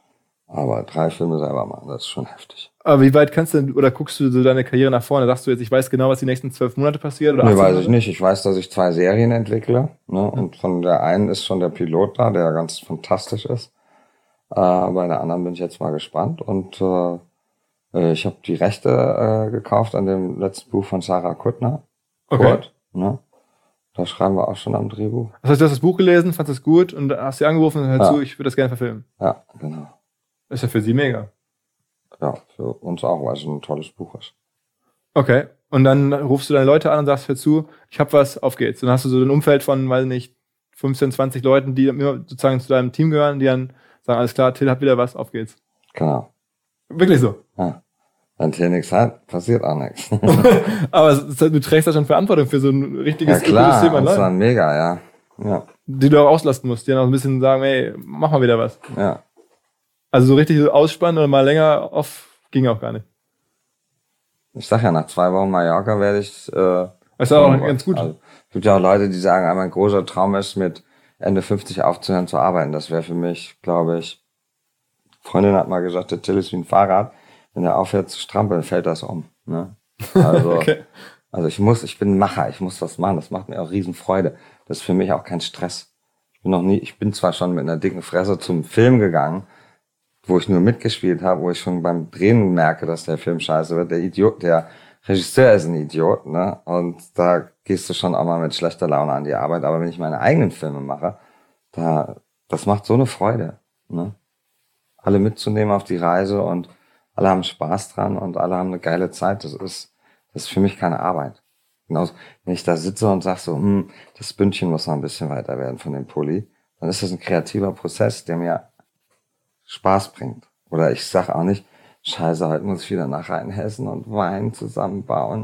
Speaker 2: Aber 3 Filme selber machen, das ist schon heftig.
Speaker 1: Aber wie weit kannst du, oder guckst du so deine Karriere nach vorne? Sagst du jetzt, ich weiß genau, was die nächsten 12 Monate passiert? Oder
Speaker 2: Nee,
Speaker 1: 18
Speaker 2: weiß
Speaker 1: Monate?
Speaker 2: ich nicht. Ich weiß, dass ich 2 Serien entwickle. Ne? Und von der einen ist schon der Pilot da, der ganz fantastisch ist. Bei der anderen bin ich jetzt mal gespannt. Und ich habe die Rechte gekauft an dem letzten Buch von Sarah Kuttner.
Speaker 1: Okay.
Speaker 2: Kurt, ne? Da schreiben wir auch schon am Drehbuch.
Speaker 1: Das heißt, du hast das Buch gelesen, fandest es gut und hast sie angerufen und hör zu, ich würde das gerne verfilmen.
Speaker 2: Ja, genau.
Speaker 1: Das ist ja für sie mega.
Speaker 2: Ja, für uns auch, weil es ein tolles Buch ist.
Speaker 1: Okay. Und dann rufst du deine Leute an und sagst, hör zu, ich hab was, auf geht's. Und dann hast du so ein Umfeld von, weiß nicht, 15, 20 Leuten, die immer sozusagen zu deinem Team gehören, die dann sagen, alles klar, Till hat wieder was, auf geht's.
Speaker 2: Genau.
Speaker 1: Wirklich so.
Speaker 2: Ja. Wenn Till nichts hat, passiert auch nichts.
Speaker 1: Aber du trägst da schon Verantwortung für so ein richtiges
Speaker 2: Ja klar,
Speaker 1: Ökosystem an
Speaker 2: das war
Speaker 1: Leuten,
Speaker 2: mega, ja.
Speaker 1: die du auch auslasten musst, die dann auch ein bisschen sagen, ey, mach mal wieder was.
Speaker 2: Ja.
Speaker 1: Also so richtig so ausspannen oder mal länger off ging auch gar nicht.
Speaker 2: Ich sag ja, nach 2 Wochen Mallorca werde ich...
Speaker 1: Das ist auch ganz gut.
Speaker 2: Also, es gibt ja auch Leute, die sagen, mein großer Traum ist, mit Ende 50 aufzuhören zu arbeiten. Das wäre für mich, glaube ich... Freundin hat mal gesagt, der Till ist wie ein Fahrrad. Wenn er aufhört zu strampeln, fällt das um. Ne? Also,
Speaker 1: Okay.
Speaker 2: also ich bin ein Macher, ich muss was machen. Das macht mir auch Riesenfreude. Das ist für mich auch kein Stress. Ich bin zwar schon mit einer dicken Fresse zum Film gegangen, wo ich nur mitgespielt habe, wo ich schon beim Drehen merke, dass der Film scheiße wird. Der Regisseur ist ein Idiot, ne? Und da gehst du schon auch mal mit schlechter Laune an die Arbeit. Aber wenn ich meine eigenen Filme mache, das macht so eine Freude, ne? Alle mitzunehmen auf die Reise und alle haben Spaß dran und alle haben eine geile Zeit. Das ist für mich keine Arbeit. Genauso, wenn ich da sitze und sage so, das Bündchen muss noch ein bisschen weiter werden von dem Pulli, dann ist das ein kreativer Prozess, der mir Spaß bringt. Oder ich sage auch nicht, scheiße, heute muss ich wieder nach Rheinhessen und Wein zusammenbauen.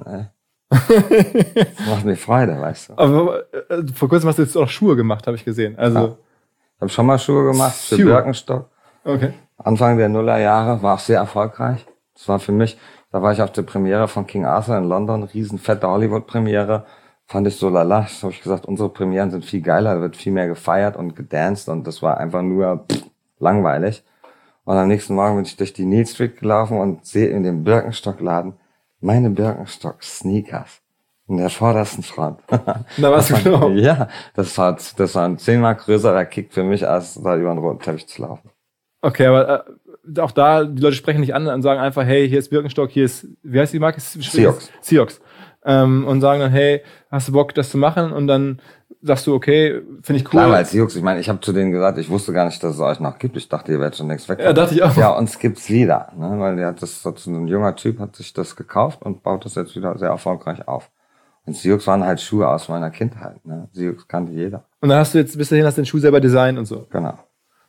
Speaker 2: Das macht mir Freude, weißt du.
Speaker 1: Aber vor kurzem hast du jetzt auch Schuhe gemacht, habe ich gesehen. Also
Speaker 2: Ja. Ich habe schon mal Schuhe gemacht für
Speaker 1: Schuhe.
Speaker 2: Birkenstock.
Speaker 1: Okay.
Speaker 2: Anfang der Nullerjahre war auch sehr erfolgreich. Das war für mich, da war ich auf der Premiere von King Arthur in London, riesenfette Hollywood-Premiere. Fand ich so lala. Da habe ich gesagt, unsere Premieren sind viel geiler, da wird viel mehr gefeiert und gedanced und das war einfach nur langweilig. Und am nächsten Morgen bin ich durch die Neal Street gelaufen und sehe in dem Birkenstock-Laden meine Birkenstock-Sneakers in der vordersten Front.
Speaker 1: Da warst du genau.
Speaker 2: Ja, das war ein 10-mal größerer Kick für mich, als da über den roten Teppich zu laufen.
Speaker 1: Okay, aber auch da, die Leute sprechen nicht an und sagen einfach, hey, hier ist Birkenstock, hier ist, wie heißt die Marke? Siox. Und sagen dann, hey, hast du Bock, das zu machen? Und dann sagst du, okay, finde ich cool.
Speaker 2: Klar, weil Siox, ich meine, ich habe zu denen gesagt, ich wusste gar nicht, dass es euch noch gibt. Ich dachte, ihr werdet schon längst weg.
Speaker 1: Ja, dachte ich auch.
Speaker 2: Ja, uns gibt's wieder, ne? Weil so ein junger Typ hat sich das gekauft und baut das jetzt wieder sehr erfolgreich auf. Und Siox waren halt Schuhe aus meiner Kindheit, ne? Siox kannte jeder.
Speaker 1: Und dann hast du jetzt bis dahin den Schuh selber designt und so.
Speaker 2: Genau.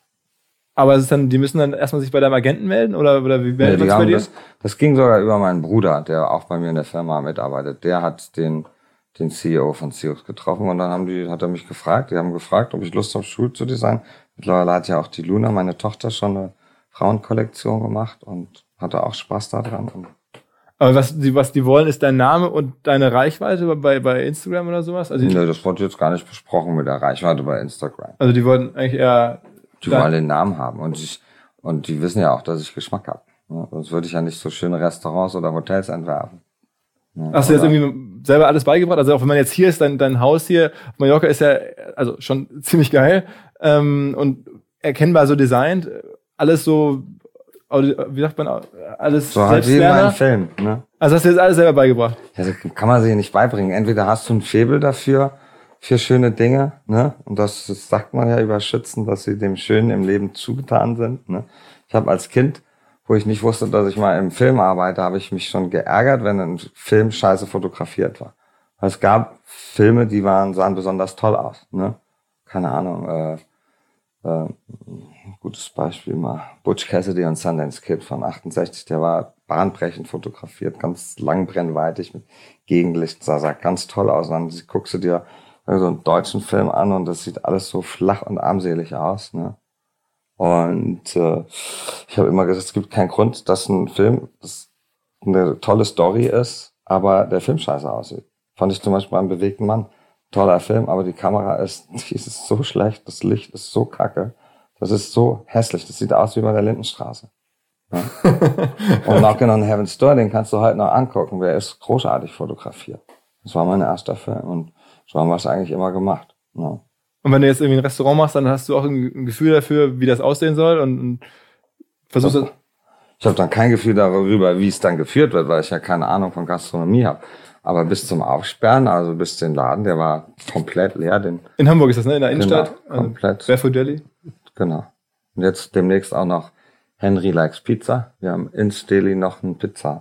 Speaker 1: Aber es ist dann, die müssen dann erstmal sich bei deinem Agenten melden oder wie meldet man sich bei dir?
Speaker 2: Das ging sogar über meinen Bruder, der auch bei mir in der Firma mitarbeitet. Der hat den CEO von Siox getroffen und dann hat er mich gefragt. Die haben gefragt, ob ich Lust habe, Schuhe zu designen. Mittlerweile hat ja auch die Luna, meine Tochter, schon eine Frauenkollektion gemacht und hatte auch Spaß daran.
Speaker 1: Aber was die wollen, ist dein Name und deine Reichweite bei Instagram oder sowas? Also
Speaker 2: Nee, das wurde jetzt gar nicht besprochen mit der Reichweite bei Instagram.
Speaker 1: Also die wollten eigentlich eher...
Speaker 2: Die wollen den Namen haben und die wissen ja auch, dass ich Geschmack habe. Ne? Sonst würde ich ja nicht so schöne Restaurants oder Hotels entwerfen. Ne?
Speaker 1: Hast du jetzt irgendwie selber alles beigebracht? Also auch wenn man jetzt hier ist, dein Haus hier auf Mallorca ist ja also schon ziemlich geil und erkennbar so designt. Alles so, wie sagt man, alles
Speaker 2: so halt wie in
Speaker 1: Selbstlerner.
Speaker 2: meinem Film. Ne?
Speaker 1: Also hast du jetzt alles selber beigebracht?
Speaker 2: Ja, das kann man sich nicht beibringen. Entweder hast du ein Faible dafür, für schöne Dinge, ne? Und das sagt man ja über Schützen, dass sie dem Schönen im Leben zugetan sind, ne? Ich habe als Kind, wo ich nicht wusste, dass ich mal im Film arbeite, habe ich mich schon geärgert, wenn ein Film scheiße fotografiert war. Weil es gab Filme, die sahen besonders toll aus, ne? Keine Ahnung, gutes Beispiel mal. Butch Cassidy und Sundance Kid von 68, der war bahnbrechend fotografiert, ganz langbrennweitig mit Gegenlicht, sah ganz toll aus. Und dann guckst du dir so einen deutschen Film an und das sieht alles so flach und armselig aus, ne? Und ich habe immer gesagt, es gibt keinen Grund, dass ein Film das eine tolle Story ist, aber der Film scheiße aussieht. Fand ich zum Beispiel beim Bewegten Mann. Toller Film, aber die Kamera ist so schlecht, das Licht ist so kacke, Das ist so hässlich. Das sieht aus wie bei der Lindenstraße. Ja? Und Knockin' on Heaven's Door, den kannst du heute noch angucken. Der ist großartig fotografiert. Das war mein erster Film und so haben wir es eigentlich immer gemacht. Ja.
Speaker 1: Und wenn du jetzt irgendwie ein Restaurant machst, dann hast du auch ein Gefühl dafür, wie das aussehen soll und versuchst das.
Speaker 2: Ich habe dann kein Gefühl darüber, wie es dann geführt wird, weil ich ja keine Ahnung von Gastronomie habe. Aber bis zum Aufsperren, also bis den Laden, der war komplett leer.
Speaker 1: In Hamburg ist das, ne? In der Innenstadt?
Speaker 2: Genau, komplett.
Speaker 1: Also Barefoot Deli?
Speaker 2: Genau. Und jetzt demnächst auch noch Henry Likes Pizza. Wir haben ins Deli noch einen Pizzaladen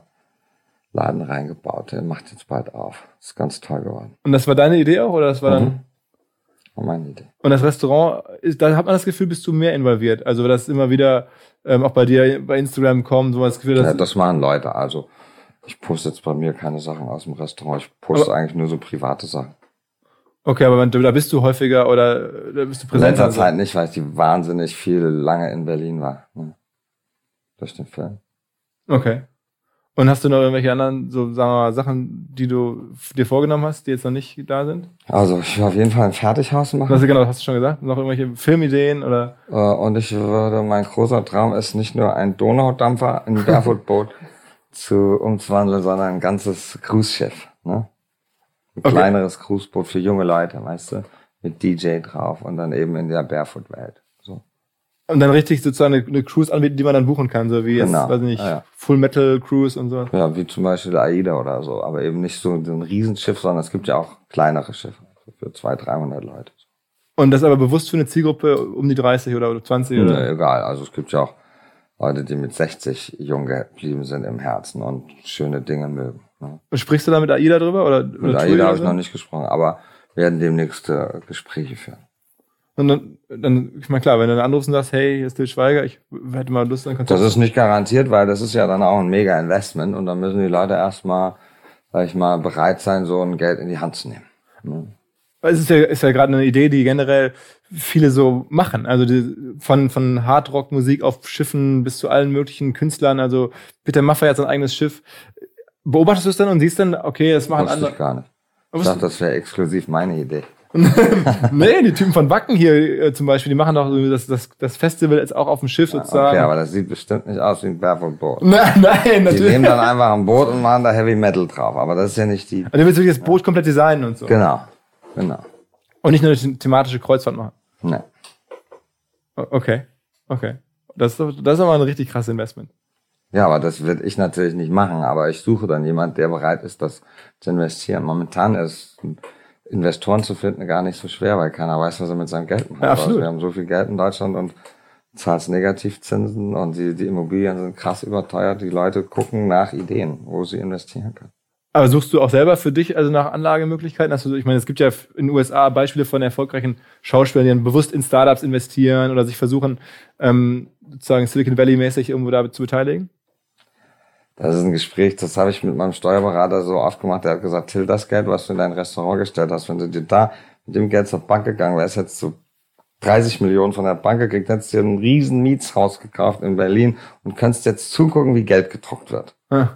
Speaker 2: reingebaut. Der macht jetzt bald auf. Das ist ganz toll geworden.
Speaker 1: Und das war deine Idee auch? Oder das war dann?
Speaker 2: War meine Idee.
Speaker 1: Und das Restaurant, da hat man das Gefühl, bist du mehr involviert. Also, dass immer wieder auch bei dir bei Instagram kommt, wo man das Gefühl hat.
Speaker 2: Ja, das machen Leute. Also, ich poste jetzt bei mir keine Sachen aus dem Restaurant. Ich poste eigentlich nur so private Sachen.
Speaker 1: Okay, aber da bist du häufiger oder da bist du präsent?
Speaker 2: In letzter Zeit nicht, weil ich die wahnsinnig viel lange in Berlin war. Ne? Durch den Film.
Speaker 1: Okay. Und hast du noch irgendwelche anderen, so sagen wir mal, Sachen, die du dir vorgenommen hast, die jetzt noch nicht da sind?
Speaker 2: Also ich will auf jeden Fall ein Fertighaus machen.
Speaker 1: Also genau, hast du schon gesagt? Noch irgendwelche Filmideen oder?
Speaker 2: Und mein großer Traum ist nicht nur ein Donaudampfer, ein Barefoot-Boot zu umzuwandeln, sondern ein ganzes Cruise-Schiff. Ne? Ein kleineres Cruiseboot für junge Leute, weißt du, mit DJ drauf und dann eben in der Barefoot-Welt. So.
Speaker 1: Und dann richtig sozusagen eine Cruise anbieten, die man dann buchen kann, so wie jetzt, weiß ich nicht, Full Metal Cruise und so.
Speaker 2: Ja, wie zum Beispiel der AIDA oder so, aber eben nicht so ein Riesenschiff, sondern es gibt ja auch kleinere Schiffe für 200-300 Leute.
Speaker 1: Und das aber bewusst für eine Zielgruppe um die 30 oder 20? Oder?
Speaker 2: Nee, egal, also es gibt ja auch Leute, die mit 60 jung geblieben sind im Herzen und schöne Dinge mögen. Ne?
Speaker 1: Und sprichst du da mit AIDA drüber? Mit
Speaker 2: AIDA habe ich noch nicht gesprochen, aber werden demnächst Gespräche führen.
Speaker 1: Und dann, ich meine, klar, wenn du dann anrufst und sagst, hey, hier ist Til Schweiger, ich hätte mal Lust, dann kannst du.
Speaker 2: Das ist nicht garantiert, weil das ist ja dann auch ein mega Investment und dann müssen die Leute erstmal, sag ich mal, bereit sein, so ein Geld in die Hand zu nehmen. Ne?
Speaker 1: Es ist ja gerade eine Idee, die generell viele so machen. Also von Hardrock-Musik auf Schiffen bis zu allen möglichen Künstlern. Also Peter Maffay hat sein eigenes Schiff. Beobachtest du es dann und siehst dann, okay, das machen andere.
Speaker 2: Ich gar nicht. Ich dachte, das wäre exklusiv meine Idee.
Speaker 1: Nee, die Typen von Wacken hier zum Beispiel, die machen doch das Festival jetzt auch auf dem Schiff sozusagen.
Speaker 2: Okay, aber das sieht bestimmt nicht aus wie ein Barefoot-Boot.
Speaker 1: Nein, natürlich.
Speaker 2: Die nehmen dann einfach ein Boot und machen da Heavy Metal drauf, aber das ist ja nicht die.
Speaker 1: Also du willst wirklich das Boot komplett designen und so.
Speaker 2: Genau.
Speaker 1: Und nicht nur eine thematische Kreuzfahrt machen.
Speaker 2: Nee.
Speaker 1: Okay. Das ist aber ein richtig krasses Investment.
Speaker 2: Ja, aber das würde ich natürlich nicht machen, aber ich suche dann jemand, der bereit ist, das zu investieren. Momentan ist Investoren zu finden gar nicht so schwer, weil keiner weiß, was er mit seinem Geld macht.
Speaker 1: Ja, absolut.
Speaker 2: Wir haben so viel Geld in Deutschland und zahlst Negativzinsen und die Immobilien sind krass überteuert. Die Leute gucken nach Ideen, wo sie investieren können.
Speaker 1: Aber suchst du auch selber für dich also nach Anlagemöglichkeiten? Ich meine, es gibt ja in den USA Beispiele von erfolgreichen Schauspielern, die dann bewusst in Startups investieren oder sich versuchen, sozusagen Silicon Valley-mäßig irgendwo da zu beteiligen?
Speaker 2: Das ist ein Gespräch, das habe ich mit meinem Steuerberater so oft gemacht. Der hat gesagt, Till, das Geld, was du in dein Restaurant gestellt hast, wenn du dir da mit dem Geld zur Bank gegangen wärst, hättest du 30 Millionen von der Bank gekriegt, hättest dir ein riesen Mietshaus gekauft in Berlin und kannst jetzt zugucken, wie Geld gedruckt wird.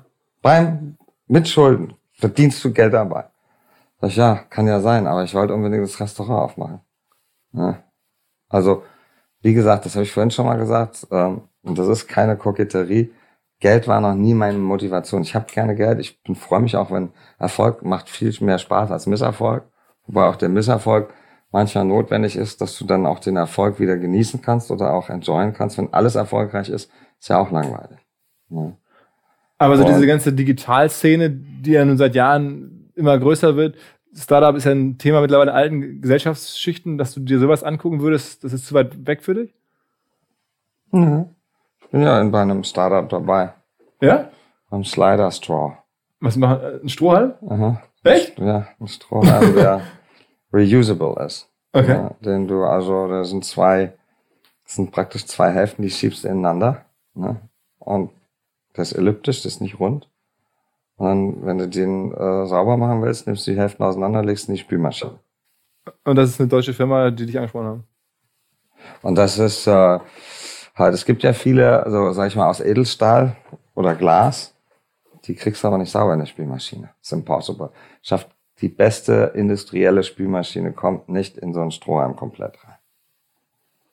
Speaker 2: Mit Schulden verdienst du Geld dabei. Sag ich, ja, kann ja sein, aber ich wollte unbedingt das Restaurant aufmachen. Ja. Also, wie gesagt, das habe ich vorhin schon mal gesagt, und das ist keine Koketterie. Geld war noch nie meine Motivation. Ich habe gerne Geld. Ich freue mich auch, wenn Erfolg macht viel mehr Spaß als Misserfolg. Wobei auch der Misserfolg manchmal notwendig ist, dass du dann auch den Erfolg wieder genießen kannst oder auch enjoyen kannst. Wenn alles erfolgreich ist, ist ja auch langweilig. Ja.
Speaker 1: Aber so diese ganze Digitalszene, die ja nun seit Jahren immer größer wird, Startup ist ja ein Thema mittlerweile in alten Gesellschaftsschichten, dass du dir sowas angucken würdest, das ist zu weit weg für dich?
Speaker 2: Mhm. Ich bin ja bei einem Startup dabei.
Speaker 1: Ja?
Speaker 2: Beim Slider Straw.
Speaker 1: Was machen? Ein Strohhalm?
Speaker 2: Aha.
Speaker 1: Echt?
Speaker 2: Ja, ein Strohhalm, der reusable ist.
Speaker 1: Okay.
Speaker 2: Ja, das sind praktisch zwei Hälften, die schiebst du ineinander. Ne? Und das ist elliptisch, das ist nicht rund. Und dann, wenn du den sauber machen willst, nimmst du die Hälften auseinander, legst in die Spülmaschine.
Speaker 1: Und das ist eine deutsche Firma, die dich angesprochen haben?
Speaker 2: Und das ist es gibt ja viele, also sag ich mal, aus Edelstahl oder Glas, die kriegst du aber nicht sauber in der Spülmaschine. It's impossible. Die beste industrielle Spülmaschine kommt nicht in so einen Strohhalm komplett rein.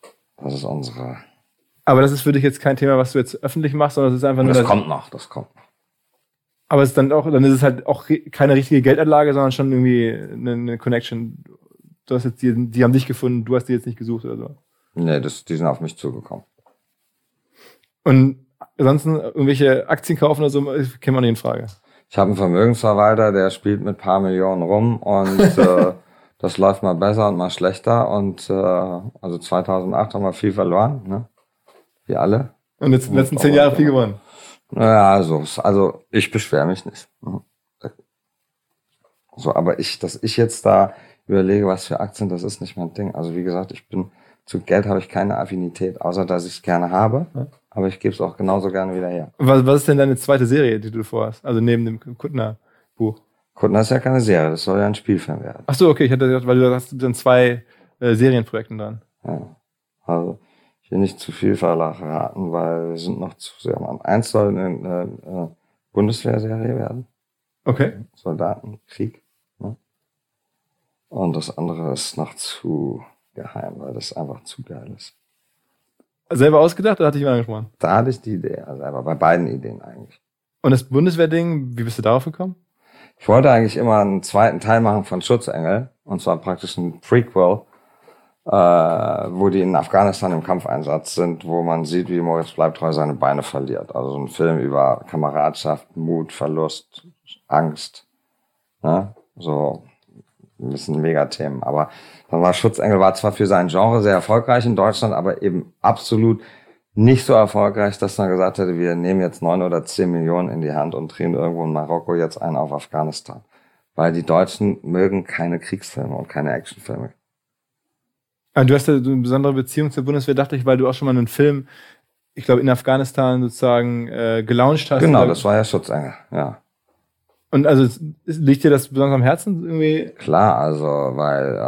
Speaker 2: Das ist unsere...
Speaker 1: Aber das ist für dich jetzt kein Thema, was du jetzt öffentlich machst, sondern es ist einfach nur...
Speaker 2: Das kommt noch.
Speaker 1: Aber es ist dann ist es halt auch keine richtige Geldanlage, sondern schon irgendwie eine Connection. Du hast jetzt die haben dich gefunden, du hast die jetzt nicht gesucht oder so.
Speaker 2: Nee, die sind auf mich zugekommen.
Speaker 1: Und ansonsten irgendwelche Aktien kaufen oder so, käme man nicht in Frage.
Speaker 2: Ich habe einen Vermögensverwalter, der spielt mit ein paar Millionen rum und das läuft mal besser und mal schlechter. Und also 2008 haben wir viel verloren, ne? Wie alle.
Speaker 1: Und jetzt in den letzten 10 Jahren viel gewonnen.
Speaker 2: Ja, also ich beschwere mich nicht. So, aber dass ich jetzt da überlege, was für Aktien, das ist nicht mein Ding. Also wie gesagt, zu Geld habe ich keine Affinität, außer dass ich es gerne habe. Ja. Aber ich gebe es auch genauso gerne wieder her.
Speaker 1: Was ist denn deine zweite Serie, die du vorhast? Also neben dem Kuttner-Buch?
Speaker 2: Kuttner ist ja keine Serie, das soll ja ein Spielfilm werden.
Speaker 1: Ach so, okay, ich hatte gedacht, weil du hast dann 2 Serienprojekten dran.
Speaker 2: Ja, also ich will nicht zu viel verraten, weil wir sind noch zu sehr am. Eins soll eine Bundeswehrserie werden.
Speaker 1: Okay.
Speaker 2: Soldatenkrieg. Ne? Und das andere ist noch zu geheim, weil das einfach zu geil ist.
Speaker 1: Selber ausgedacht oder hatte ich jemand angesprochen?
Speaker 2: Da hatte ich die Idee, also selber, bei beiden Ideen eigentlich.
Speaker 1: Und das Bundeswehrding, wie bist du darauf gekommen?
Speaker 2: Ich wollte eigentlich immer einen zweiten Teil machen von Schutzengel, und zwar praktisch ein Prequel, wo die in Afghanistan im Kampfeinsatz sind, wo man sieht, wie Moritz Bleibtreu seine Beine verliert. Also so ein Film über Kameradschaft, Mut, Verlust, Angst. Ne? So ein bisschen Megathemen. Aber dann war Schutzengel zwar für sein Genre sehr erfolgreich in Deutschland, aber eben absolut nicht so erfolgreich, dass man gesagt hätte, wir nehmen jetzt 9 oder 10 Millionen in die Hand und drehen irgendwo in Marokko jetzt einen auf Afghanistan. Weil die Deutschen mögen keine Kriegsfilme und keine Actionfilme.
Speaker 1: Du hast ja eine besondere Beziehung zur Bundeswehr, dachte ich, weil du auch schon mal einen Film, ich glaube, in Afghanistan sozusagen gelauncht hast.
Speaker 2: Genau, das war ja Schutzengel, ja.
Speaker 1: Und also liegt dir das besonders am Herzen irgendwie?
Speaker 2: Klar, also weil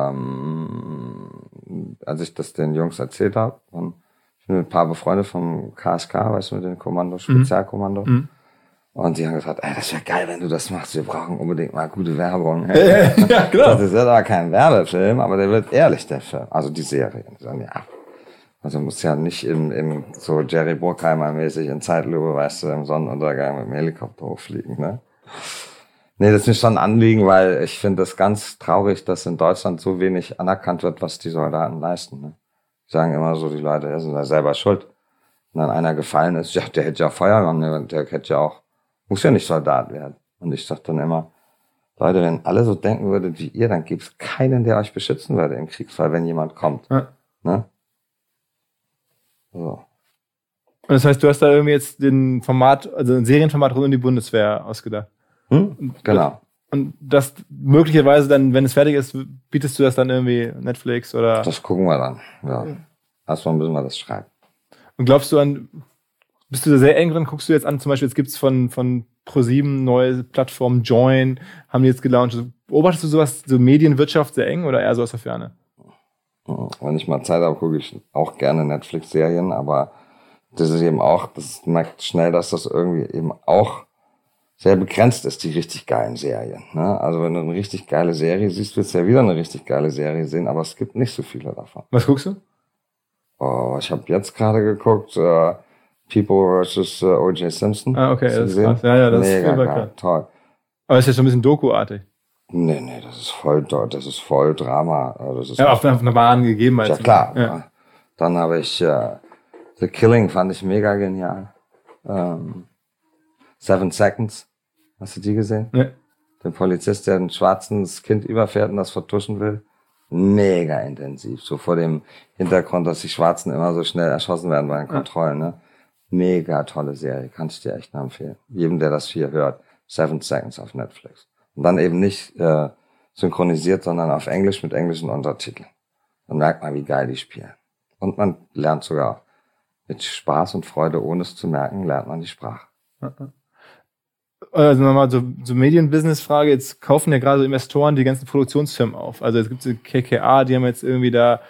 Speaker 2: als ich das den Jungs erzählt habe, und ich bin mit ein paar befreundet vom KSK, weißt du, mit dem Kommando, Spezialkommando. Mhm. Und die haben gesagt, ey, das wäre geil, wenn du das machst. Wir brauchen unbedingt mal gute Werbung. Hey.
Speaker 1: Ja, klar.
Speaker 2: Das ist aber kein Werbefilm, aber der wird ehrlich, der Film. Also die Serie. Die sagen, ja. Also muss ja nicht im so Jerry Bruckheimer-mäßig in Zeitlupe, weißt du, im Sonnenuntergang mit dem Helikopter hochfliegen, ne? Nee, das ist mir schon ein Anliegen, weil ich finde das ganz traurig, dass in Deutschland so wenig anerkannt wird, was die Soldaten leisten, ne? Die sagen immer so, die Leute, sind da selber schuld. Und dann einer gefallen ist, ja, der hätte ja Feuerwehrmann, der hätte ja auch, muss ja nicht Soldat werden. Und ich sag dann immer, Leute, wenn alle so denken würdet wie ihr, dann gibt's keinen, der euch beschützen würde im Kriegsfall, wenn jemand kommt. Ja. Ne? So.
Speaker 1: Und das heißt, du hast da irgendwie jetzt ein Serienformat rund um die Bundeswehr ausgedacht.
Speaker 2: Genau.
Speaker 1: Und das möglicherweise dann, wenn es fertig ist, bietest du das dann irgendwie Netflix oder?
Speaker 2: Das gucken wir dann, ja. Erstmal müssen wir das schreiben.
Speaker 1: Und glaubst du bist du da sehr eng drin? Guckst du jetzt an, zum Beispiel, jetzt gibt's von ProSieben neue Plattform Join, haben die jetzt gelauncht. Beobachtest du sowas, so Medienwirtschaft sehr eng oder eher so aus der Ferne?
Speaker 2: Wenn ich mal Zeit habe, gucke ich auch gerne Netflix-Serien, aber das ist eben auch, das merkt schnell, dass das irgendwie eben auch sehr begrenzt ist, die richtig geilen Serien. Ne? Also wenn du eine richtig geile Serie siehst, willst du ja wieder eine richtig geile Serie sehen, aber es gibt nicht so viele davon.
Speaker 1: Was guckst du?
Speaker 2: Oh, ich habe jetzt gerade geguckt, People vs. O.J. Simpson.
Speaker 1: Ah, okay, das ist krass. Ja, das
Speaker 2: mega
Speaker 1: ist
Speaker 2: geil, toll.
Speaker 1: Aber es ist ja schon ein bisschen Doku-artig.
Speaker 2: Nee, das ist voll Drama. Das ist
Speaker 1: ja, auf einer wahren Gegebenheit.
Speaker 2: Ja, klar. Ja. Dann habe ich The Killing, fand ich mega genial. 7 Seconds. Hast du die gesehen?
Speaker 1: Nee.
Speaker 2: Den Polizist, der ein schwarzes Kind überfährt und das vertuschen will. Mega intensiv. So vor dem Hintergrund, dass die Schwarzen immer so schnell erschossen werden bei den Kontrollen. Ne? Mega tolle Serie. Kann ich dir echt nur empfehlen. Jedem, der das hier hört. 7 Seconds auf Netflix. Und dann eben nicht synchronisiert, sondern auf Englisch mit englischen Untertiteln. Dann merkt man, wie geil die spielen. Und man lernt sogar mit Spaß und Freude, ohne es zu merken, lernt man die Sprache.
Speaker 1: Also nochmal so Medienbusiness-Frage. Jetzt kaufen ja gerade so Investoren die ganzen Produktionsfirmen auf. Also jetzt gibt es die KKA, die haben jetzt irgendwie da,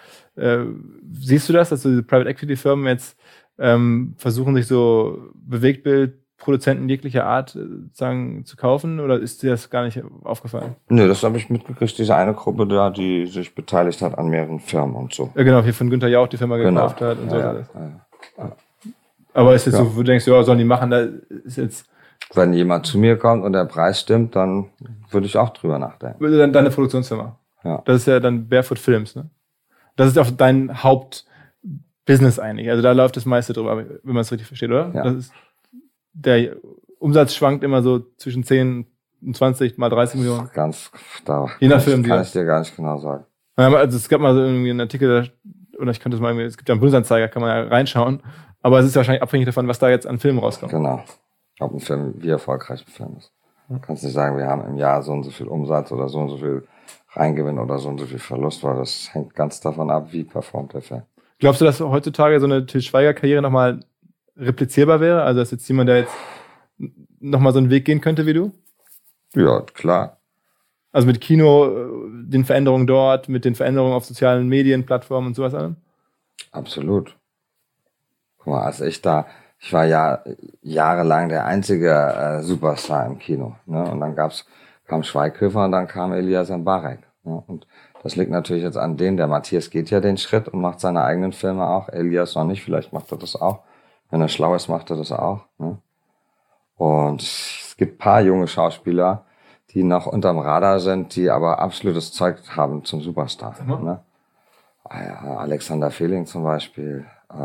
Speaker 1: siehst du das, dass so diese Private Equity Firmen jetzt versuchen, sich so Bewegtbild Produzenten jeglicher Art sozusagen zu kaufen oder ist dir das gar nicht aufgefallen?
Speaker 2: Nö, das habe ich mitgekriegt, diese eine Gruppe da, die sich beteiligt hat an mehreren Firmen und so.
Speaker 1: Ja, genau, hier von Günther Jauch die Firma gekauft hat und so.
Speaker 2: Ja.
Speaker 1: Aber ist jetzt so, wo du denkst, ja, sollen die machen, da ist jetzt...
Speaker 2: Wenn jemand zu mir kommt und der Preis stimmt, dann würde ich auch drüber nachdenken.
Speaker 1: Dann deine Produktionsfirma.
Speaker 2: Ja.
Speaker 1: Das ist ja dann Barefoot Films, ne? Das ist auch dein Hauptbusiness eigentlich. Also da läuft das meiste drüber, wenn man es richtig versteht, oder?
Speaker 2: Ja.
Speaker 1: Das ist, der Umsatz schwankt immer so zwischen 10 und 20 mal 30 Millionen. Je nach Film.
Speaker 2: Kann ich dir gar nicht genau sagen.
Speaker 1: Also es gab mal so irgendwie einen Artikel, oder ich könnte es mal, es gibt ja einen Bundesanzeiger, kann man ja reinschauen. Aber es ist ja wahrscheinlich abhängig davon, was da jetzt an Filmen rauskommt.
Speaker 2: Genau. Ob ein Film, wie erfolgreich ein Film ist. Du kannst nicht sagen, wir haben im Jahr so und so viel Umsatz oder so viel Reingewinn oder so und so viel Verlust, weil das hängt ganz davon ab, wie performt der Film.
Speaker 1: Glaubst du, dass heutzutage so eine Til Schweiger-Karriere nochmal replizierbar wäre? Also dass jetzt jemand, der jetzt nochmal so einen Weg gehen könnte wie du?
Speaker 2: Ja, klar.
Speaker 1: Also mit Kino, den Veränderungen dort, mit den Veränderungen auf sozialen Medien, Plattformen und sowas allem?
Speaker 2: Absolut. Guck mal, ich war ja jahrelang der einzige Superstar im Kino. Ne? Und dann kam Schweighöfer und dann kam Elias Mbarek. Ne? Und das liegt natürlich jetzt an denen. Der Matthias geht ja den Schritt und macht seine eigenen Filme auch. Elias noch nicht, vielleicht macht er das auch. Wenn er schlau ist, macht er das auch. Ne? Und es gibt ein paar junge Schauspieler, die noch unterm Radar sind, die aber absolutes Zeug haben zum Superstar. Ne? Alexander Fehling zum Beispiel,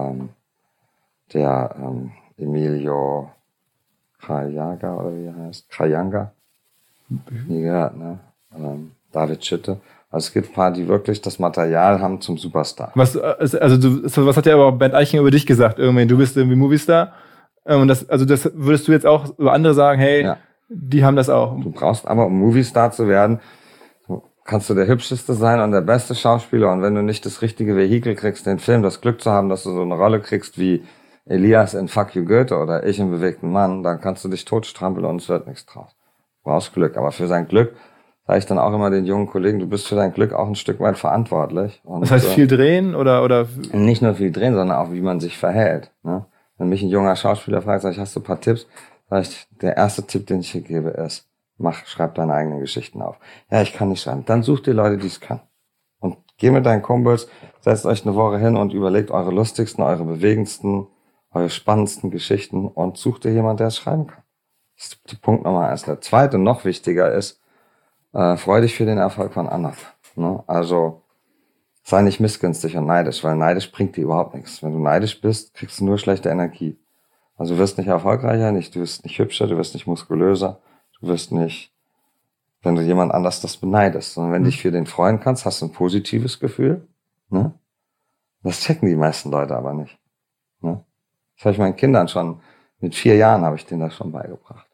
Speaker 2: der Emilio Kayanga oder wie er heißt, Kayanga, nie gehört, ne? David Schütte. Also es gibt ein paar, die wirklich das Material haben zum Superstar.
Speaker 1: Was hat ja aber Bernd Eichinger über dich gesagt? Irgendwie, du bist irgendwie Moviestar. Und das würdest du jetzt auch über andere sagen, hey, ja, die haben das auch.
Speaker 2: Du brauchst aber, um Moviestar zu werden, kannst du der Hübscheste sein und der beste Schauspieler. Und wenn du nicht das richtige Vehikel kriegst, den Film, das Glück zu haben, dass du so eine Rolle kriegst wie Elias in Fuck You Goethe oder ich im Bewegten Mann, dann kannst du dich totstrampeln und es wird nichts draus. Du brauchst Glück. Aber für sein Glück sage ich dann auch immer den jungen Kollegen, du bist für dein Glück auch ein Stück weit verantwortlich. Und,
Speaker 1: das heißt viel drehen oder?
Speaker 2: Nicht nur viel drehen, sondern auch wie man sich verhält. Ne? Wenn mich ein junger Schauspieler fragt, sag ich, hast du ein paar Tipps? Sag ich, der erste Tipp, den ich hier gebe, ist, schreib deine eigenen Geschichten auf. Ja, ich kann nicht schreiben. Dann such dir Leute, die es können. Und geh mit deinen Kumpels, setzt euch eine Woche hin und überlegt eure lustigsten, eure bewegendsten, eure spannendsten Geschichten und sucht dir jemanden, der es schreiben kann. Das ist die Punkt Nummer 1. Der zweite, noch wichtiger ist, freu dich für den Erfolg von anderen. Ne? Also sei nicht missgünstig und neidisch, weil neidisch bringt dir überhaupt nichts. Wenn du neidisch bist, kriegst du nur schlechte Energie. Also du wirst nicht erfolgreicher, du wirst nicht hübscher, du wirst nicht muskulöser, du wirst nicht, wenn du jemand anders das beneidest. Sondern wenn du dich für den freuen kannst, hast du ein positives Gefühl. Ne? Das checken die meisten Leute aber nicht. Ne? Das habe ich meinen Kindern schon, mit 4 Jahren habe ich denen das schon beigebracht.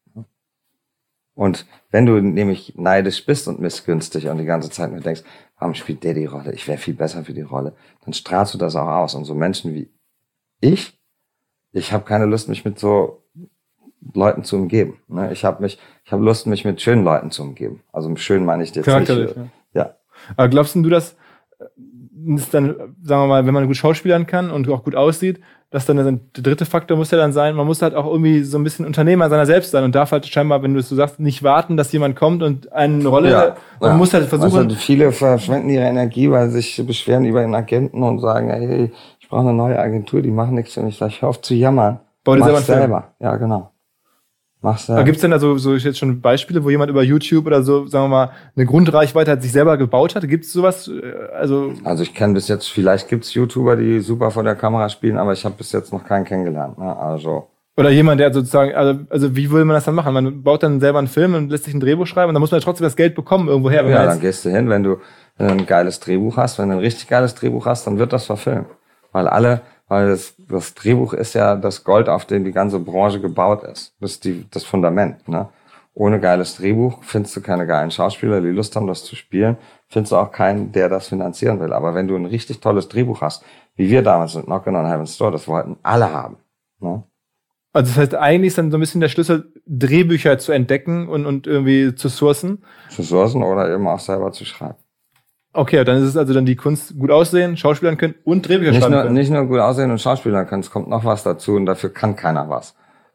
Speaker 2: Und wenn du nämlich neidisch bist und missgünstig und die ganze Zeit nur denkst, warum spielt der die Rolle? Ich wäre viel besser für die Rolle. Dann strahlst du das auch aus. Und so Menschen wie ich habe keine Lust, mich mit so Leuten zu umgeben. Ne? Ich habe Lust, mich mit schönen Leuten zu umgeben. Also schön meine ich jetzt nicht. Ja.
Speaker 1: Aber glaubst du, dass dann, sagen wir mal, wenn man gut schauspielern kann und auch gut aussieht, dass dann der dritte Faktor muss ja dann sein, man muss halt auch irgendwie so ein bisschen Unternehmer seiner selbst sein und darf halt scheinbar, wenn du es so sagst, nicht warten, dass jemand kommt und eine Rolle, man muss halt versuchen.
Speaker 2: Also viele verschwenden ihre Energie, weil sie sich beschweren über den Agenten und sagen, hey, ich brauche eine neue Agentur, die machen nichts für mich. Sag ich, hör auf zu jammern.
Speaker 1: Bau dir selber.
Speaker 2: Ja, genau. Mach's selber.
Speaker 1: Aber gibt's denn da so jetzt schon Beispiele, wo jemand über YouTube oder so, sagen wir mal, eine Grundreichweite hat, sich selber gebaut hat? Gibt's sowas? Also
Speaker 2: ich kenne bis jetzt, vielleicht gibt's YouTuber, die super vor der Kamera spielen, aber ich habe bis jetzt noch keinen kennengelernt. Ne? Also
Speaker 1: oder jemand, der sozusagen, also wie will man das dann machen? Man baut dann selber einen Film und lässt sich ein Drehbuch schreiben und dann muss man ja trotzdem das Geld bekommen irgendwoher.
Speaker 2: Ja, dann gehst du hin, wenn du ein geiles Drehbuch hast, wenn du ein richtig geiles Drehbuch hast, dann wird das verfilmt. Weil das Drehbuch ist ja das Gold, auf dem die ganze Branche gebaut ist. Das ist das Fundament. Ne? Ohne geiles Drehbuch findest du keine geilen Schauspieler, die Lust haben, das zu spielen. Findest du auch keinen, der das finanzieren will. Aber wenn du ein richtig tolles Drehbuch hast, wie wir damals mit Knockin' on Heaven's Door, das wollten alle haben. Ne?
Speaker 1: Also das heißt, eigentlich ist dann so ein bisschen der Schlüssel, Drehbücher zu entdecken und irgendwie zu sourcen.
Speaker 2: Zu sourcen oder eben auch selber zu schreiben.
Speaker 1: Okay, dann ist es also dann die Kunst, gut aussehen, Schauspielern können und Drehbücher schreiben können.
Speaker 2: Nicht nur gut aussehen und Schauspielern können, es kommt noch was dazu und dafür kann keiner was.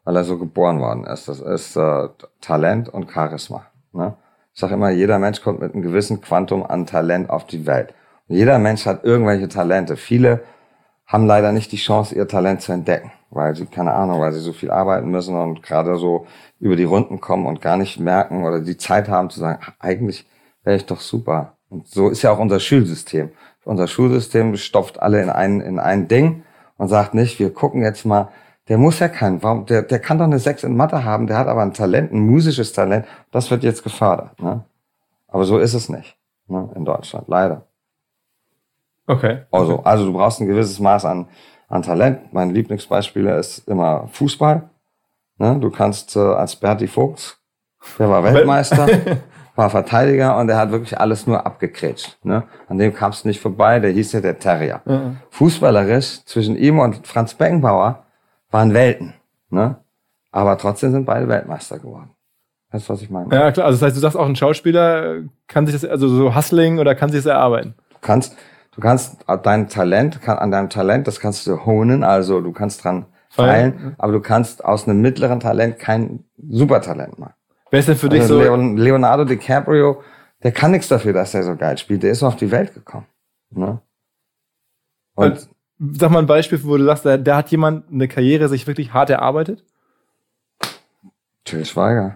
Speaker 2: weil er so geboren worden ist. Das ist Talent und Charisma. Ne? Ich sage immer, jeder Mensch kommt mit einem gewissen Quantum an Talent auf die Welt. Und jeder Mensch hat irgendwelche Talente. Viele haben leider nicht die Chance, ihr Talent zu entdecken, weil sie, keine Ahnung, weil sie so viel arbeiten müssen und gerade so über die Runden kommen und gar nicht merken oder die Zeit haben zu sagen, ach, eigentlich wäre ich doch super. Und so ist ja auch unser Schulsystem. Unser Schulsystem stopft alle in ein Ding und sagt nicht, wir gucken jetzt mal, der muss ja der kann doch eine 6 in Mathe haben, der hat aber ein Talent, ein musisches Talent, das wird jetzt gefördert. Ne? Aber so ist es nicht, ne? In Deutschland, leider.
Speaker 1: Okay.
Speaker 2: Also du brauchst ein gewisses Maß an Talent. Mein Lieblingsbeispiel ist immer Fußball. Ne? Du kannst als Berti Vogts, der war Weltmeister, war Verteidiger und der hat wirklich alles nur abgekrätscht. Ne? An dem kamst du nicht vorbei, der hieß ja der Terrier. Mhm. Fußballerisch zwischen ihm und Franz Beckenbauer waren Welten. Ne? Aber trotzdem sind beide Weltmeister geworden. Weißt du, was ich meine?
Speaker 1: Ja, klar. Also das heißt, du sagst auch, ein Schauspieler kann sich das, also so Hustling oder kann sich das erarbeiten?
Speaker 2: Du kannst an deinem Talent, das kannst du honen, also du kannst dran feilen, aber du kannst aus einem mittleren Talent kein Supertalent machen.
Speaker 1: Wer ist denn für dich so?
Speaker 2: Leonardo DiCaprio, der kann nichts dafür, dass er so geil spielt. Der ist auf die Welt gekommen. Ne? Und
Speaker 1: sag mal ein Beispiel, wo du sagst, da hat jemand eine Karriere sich wirklich hart erarbeitet?
Speaker 2: Til Schweiger.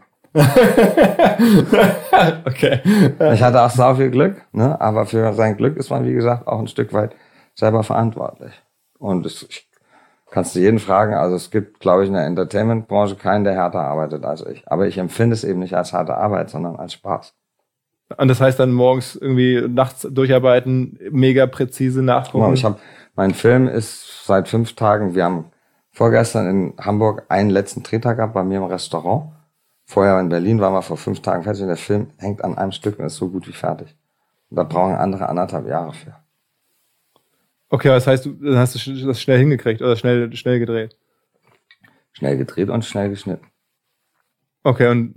Speaker 1: Okay.
Speaker 2: Ich hatte auch sau viel Glück, ne? Aber für sein Glück ist man, wie gesagt, auch ein Stück weit selber verantwortlich. Und ich kannst du jeden fragen, also es gibt, glaube ich, in der Entertainment-Branche keinen, der härter arbeitet als ich. Aber ich empfinde es eben nicht als harte Arbeit, sondern als Spaß.
Speaker 1: Und das heißt dann morgens irgendwie nachts durcharbeiten, mega präzise nachgucken?
Speaker 2: Mein Film ist seit 5 Tagen, wir haben vorgestern in Hamburg einen letzten Drehtag gehabt bei mir im Restaurant. Vorher in Berlin waren wir vor 5 Tagen fertig und der Film hängt an einem Stück und ist so gut wie fertig. Und da brauchen andere 1,5 Jahre für.
Speaker 1: Okay, das heißt, dann hast du das schnell hingekriegt oder schnell gedreht?
Speaker 2: Schnell gedreht und schnell geschnitten.
Speaker 1: Okay, und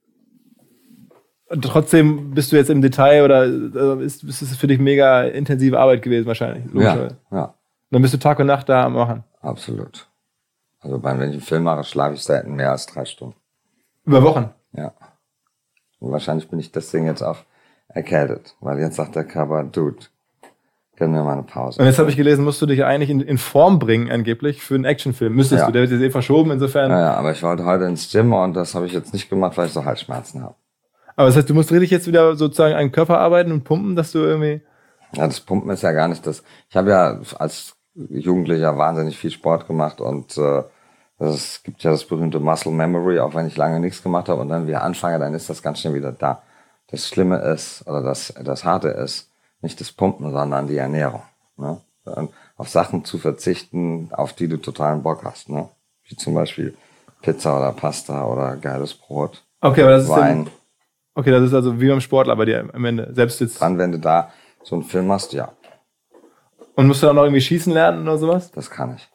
Speaker 1: trotzdem bist du jetzt im Detail oder ist es für dich mega intensive Arbeit gewesen wahrscheinlich?
Speaker 2: Ja.
Speaker 1: Dann bist du Tag und Nacht da am Machen?
Speaker 2: Absolut. Also wenn ich einen Film mache, schlafe ich selten mehr als 3 Stunden.
Speaker 1: Über Wochen?
Speaker 2: Ja. Und wahrscheinlich bin ich deswegen jetzt auch erkältet, weil jetzt sagt der Körper, Dude, gib mir mal eine Pause.
Speaker 1: Und jetzt habe ich gelesen, musst du dich eigentlich in Form bringen angeblich für einen Actionfilm. Müsstest du, der wird jetzt verschoben insofern.
Speaker 2: Ja, aber ich wollte heute ins Gym und das habe ich jetzt nicht gemacht, weil ich so Halsschmerzen habe.
Speaker 1: Aber das heißt, du musst richtig jetzt wieder sozusagen an den Körper arbeiten und pumpen, dass du irgendwie...
Speaker 2: Ja, das Pumpen ist ja gar nicht das... Ich habe ja als Jugendlicher wahnsinnig viel Sport gemacht und es gibt ja das berühmte Muscle Memory, auch wenn ich lange nichts gemacht habe und dann wieder anfange, dann ist das ganz schnell wieder da. Das Schlimme ist, oder das Harte ist, nicht das Pumpen, sondern die Ernährung. Ne? Auf Sachen zu verzichten, auf die du totalen Bock hast. Ne? Wie zum Beispiel Pizza oder Pasta oder geiles Brot.
Speaker 1: Okay, aber das ist
Speaker 2: Wein.
Speaker 1: Okay, das ist also wie beim Sportler bei dir am Ende. Selbst jetzt.
Speaker 2: Dann, wenn du da so einen Film machst, ja.
Speaker 1: Und musst du dann noch irgendwie schießen lernen oder sowas?
Speaker 2: Das kann ich.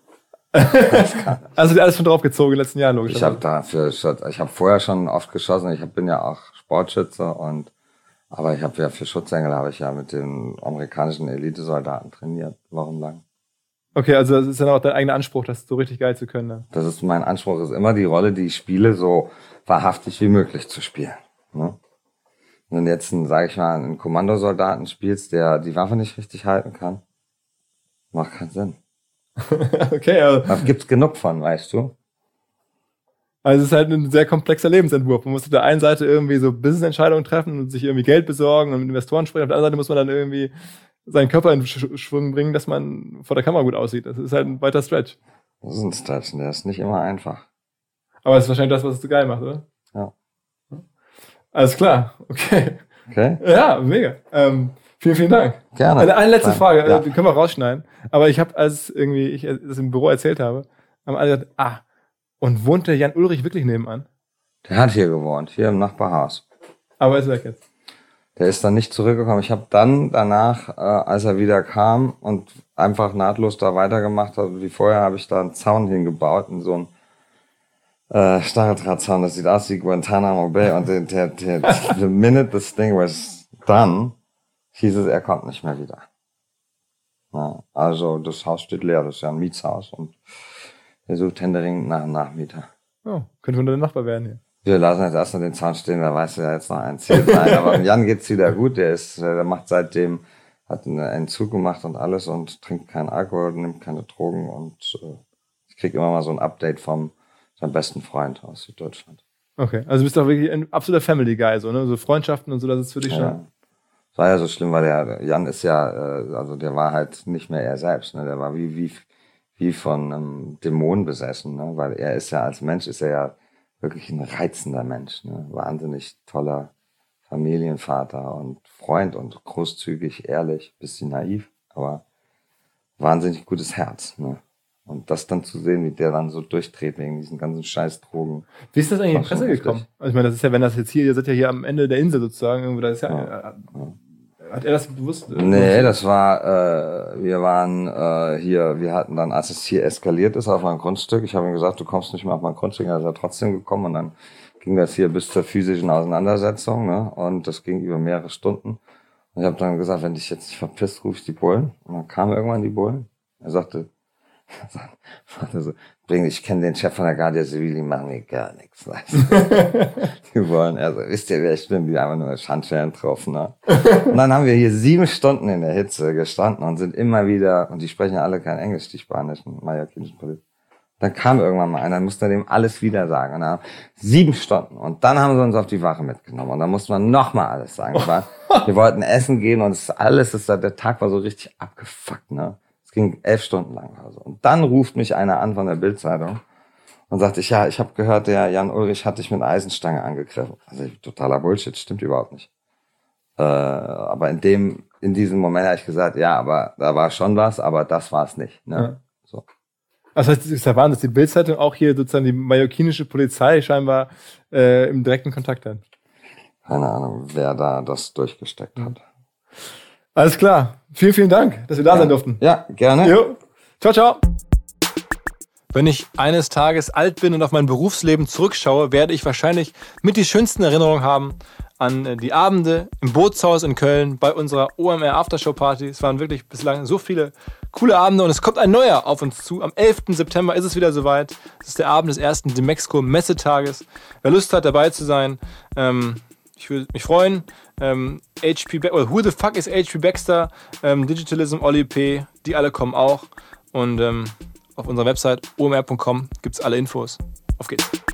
Speaker 1: Also alles schon drauf gezogen in den letzten Jahren, logisch.
Speaker 2: Ich habe vorher schon oft geschossen. Ich bin ja auch Sportschütze aber ich habe ja für Schutzengel habe ich ja mit den amerikanischen Elitesoldaten trainiert, wochenlang.
Speaker 1: Okay, also das ist dann auch dein eigener Anspruch, das so richtig geil zu können. Ne?
Speaker 2: Das ist mein Anspruch, ist immer die Rolle, die ich spiele, so wahrhaftig wie möglich zu spielen. Ne? Wenn du jetzt, sage ich mal, einen Kommandosoldaten spielst, der die Waffe nicht richtig halten kann, macht keinen Sinn.
Speaker 1: Okay, also.
Speaker 2: Da gibt's genug von, weißt du?
Speaker 1: Also es ist halt ein sehr komplexer Lebensentwurf. Man muss auf der einen Seite irgendwie so Business-Entscheidungen treffen und sich irgendwie Geld besorgen und mit Investoren sprechen. Auf der anderen Seite muss man dann irgendwie seinen Körper in Schwung bringen, dass man vor der Kamera gut aussieht. Das ist halt ein weiter Stretch.
Speaker 2: Das ist ein Stretch, der ist nicht immer einfach.
Speaker 1: Aber das ist wahrscheinlich das, was es so geil macht, oder?
Speaker 2: Ja.
Speaker 1: Alles klar, okay.
Speaker 2: Okay?
Speaker 1: Ja, mega. Vielen, vielen Dank.
Speaker 2: Gerne.
Speaker 1: Eine letzte Frage,
Speaker 2: ja.
Speaker 1: Die können wir rausschneiden. Aber ich habe, als irgendwie ich das im Büro erzählt habe, haben alle gesagt, und wohnt der Jan Ulrich wirklich nebenan?
Speaker 2: Der hat hier gewohnt, hier im Nachbarhaus.
Speaker 1: Aber ist weg jetzt.
Speaker 2: Der ist dann nicht zurückgekommen. Ich habe dann danach, als er wieder kam und einfach nahtlos da weitergemacht hat, wie vorher, habe ich da einen Zaun hingebaut, in so einen Stacheldrahtzaun. Das sieht aus wie Guantanamo Bay. Und the minute this thing was done, hieß es, er kommt nicht mehr wieder. Ja, also das Haus steht leer, das ist ja ein Mietshaus und Der sucht händeringend nach einem Nachmieter.
Speaker 1: Oh, könnte von der Nachbar werden hier.
Speaker 2: Wir lassen jetzt erst noch den Zaun stehen, da weiß ja jetzt noch ein Ziel sein. Aber Jan geht's wieder gut. Der macht seitdem, hat einen Entzug gemacht und alles und trinkt keinen Alkohol, nimmt keine Drogen und ich krieg immer mal so ein Update von seinem besten Freund aus Süddeutschland.
Speaker 1: Okay, also du bist doch wirklich ein absoluter Family Guy, so, ne? So Freundschaften und so, das ist für dich schon.
Speaker 2: Das war ja so schlimm, weil der Jan ist ja, also der war halt nicht mehr er selbst, ne? Der war wie von einem Dämon besessen, ne? Weil er ist ja als Mensch, ist er ja wirklich ein reizender Mensch, ne? Wahnsinnig toller Familienvater und Freund und großzügig, ehrlich, bisschen naiv, aber wahnsinnig gutes Herz, ne? Und das dann zu sehen, wie der dann so durchdreht wegen diesen ganzen scheiß Drogen.
Speaker 1: Wie ist das eigentlich in die Presse gekommen? Also ich meine, das ist ja, wenn das jetzt hier, ihr seid ja hier am Ende der Insel sozusagen, irgendwo, das ist ja. Hat er das bewusst?
Speaker 2: Nee, das war, wir waren hier, wir hatten dann, als es hier eskaliert ist auf meinem Grundstück, ich habe ihm gesagt, du kommst nicht mehr auf mein Grundstück, er ist ja trotzdem gekommen und dann ging das hier bis zur physischen Auseinandersetzung, ne? Und das ging über mehrere Stunden. Und ich habe dann gesagt, wenn dich jetzt nicht verpisst, ruf ich die Bullen. Und dann kamen irgendwann die Bullen. Er sagte so, ich kenne den Chef von der Guardia Civil, die machen mir gar nichts. Die wollen, also wisst ihr, wer ich bin, die einfach nur Handschellen drauf, ne? Und dann haben wir hier 7 Stunden in der Hitze gestanden und sind immer wieder, und die sprechen ja alle kein Englisch, die spanischen, mallorquinischen Polizei. Dann kam irgendwann mal einer, dann musste er dem alles wieder sagen. Und dann 7 Stunden. Und dann haben sie uns auf die Wache mitgenommen. Und dann musste man nochmal alles sagen. Wir wollten essen gehen und der Tag war so richtig abgefuckt, ne? Es ging 11 Stunden lang. Also. Und dann ruft mich einer an von der Bild-Zeitung und sagte, ich habe gehört, der Jan Ulrich hat dich mit einer Eisenstange angegriffen. Also totaler Bullshit, stimmt überhaupt nicht. Aber in diesem Moment habe ich gesagt, ja, aber da war schon was, aber das war es nicht. Ne?
Speaker 1: Ja.
Speaker 2: So.
Speaker 1: Das heißt, es ist ja Wahnsinn, dass die Bild-Zeitung auch hier sozusagen die mallorquinische Polizei scheinbar im direkten Kontakt hat.
Speaker 2: Keine Ahnung, wer da das durchgesteckt hat.
Speaker 1: Alles klar. Vielen, vielen Dank, dass wir da sein durften.
Speaker 2: Ja, gerne.
Speaker 1: Jo. Ciao, ciao. Wenn ich eines Tages alt bin und auf mein Berufsleben zurückschaue, werde ich wahrscheinlich mit die schönsten Erinnerungen haben an die Abende im Bootshaus in Köln bei unserer OMR Aftershow Party. Es waren wirklich bislang so viele coole Abende und es kommt ein neuer auf uns zu. Am 11. September ist es wieder soweit. Es ist der Abend des ersten Demexco Messetages. Wer Lust hat, dabei zu sein, ich würde mich freuen. Who the fuck is HP Baxter? Digitalism, Oli P. Die alle kommen auch. Und auf unserer Website omr.com gibt es alle Infos. Auf geht's.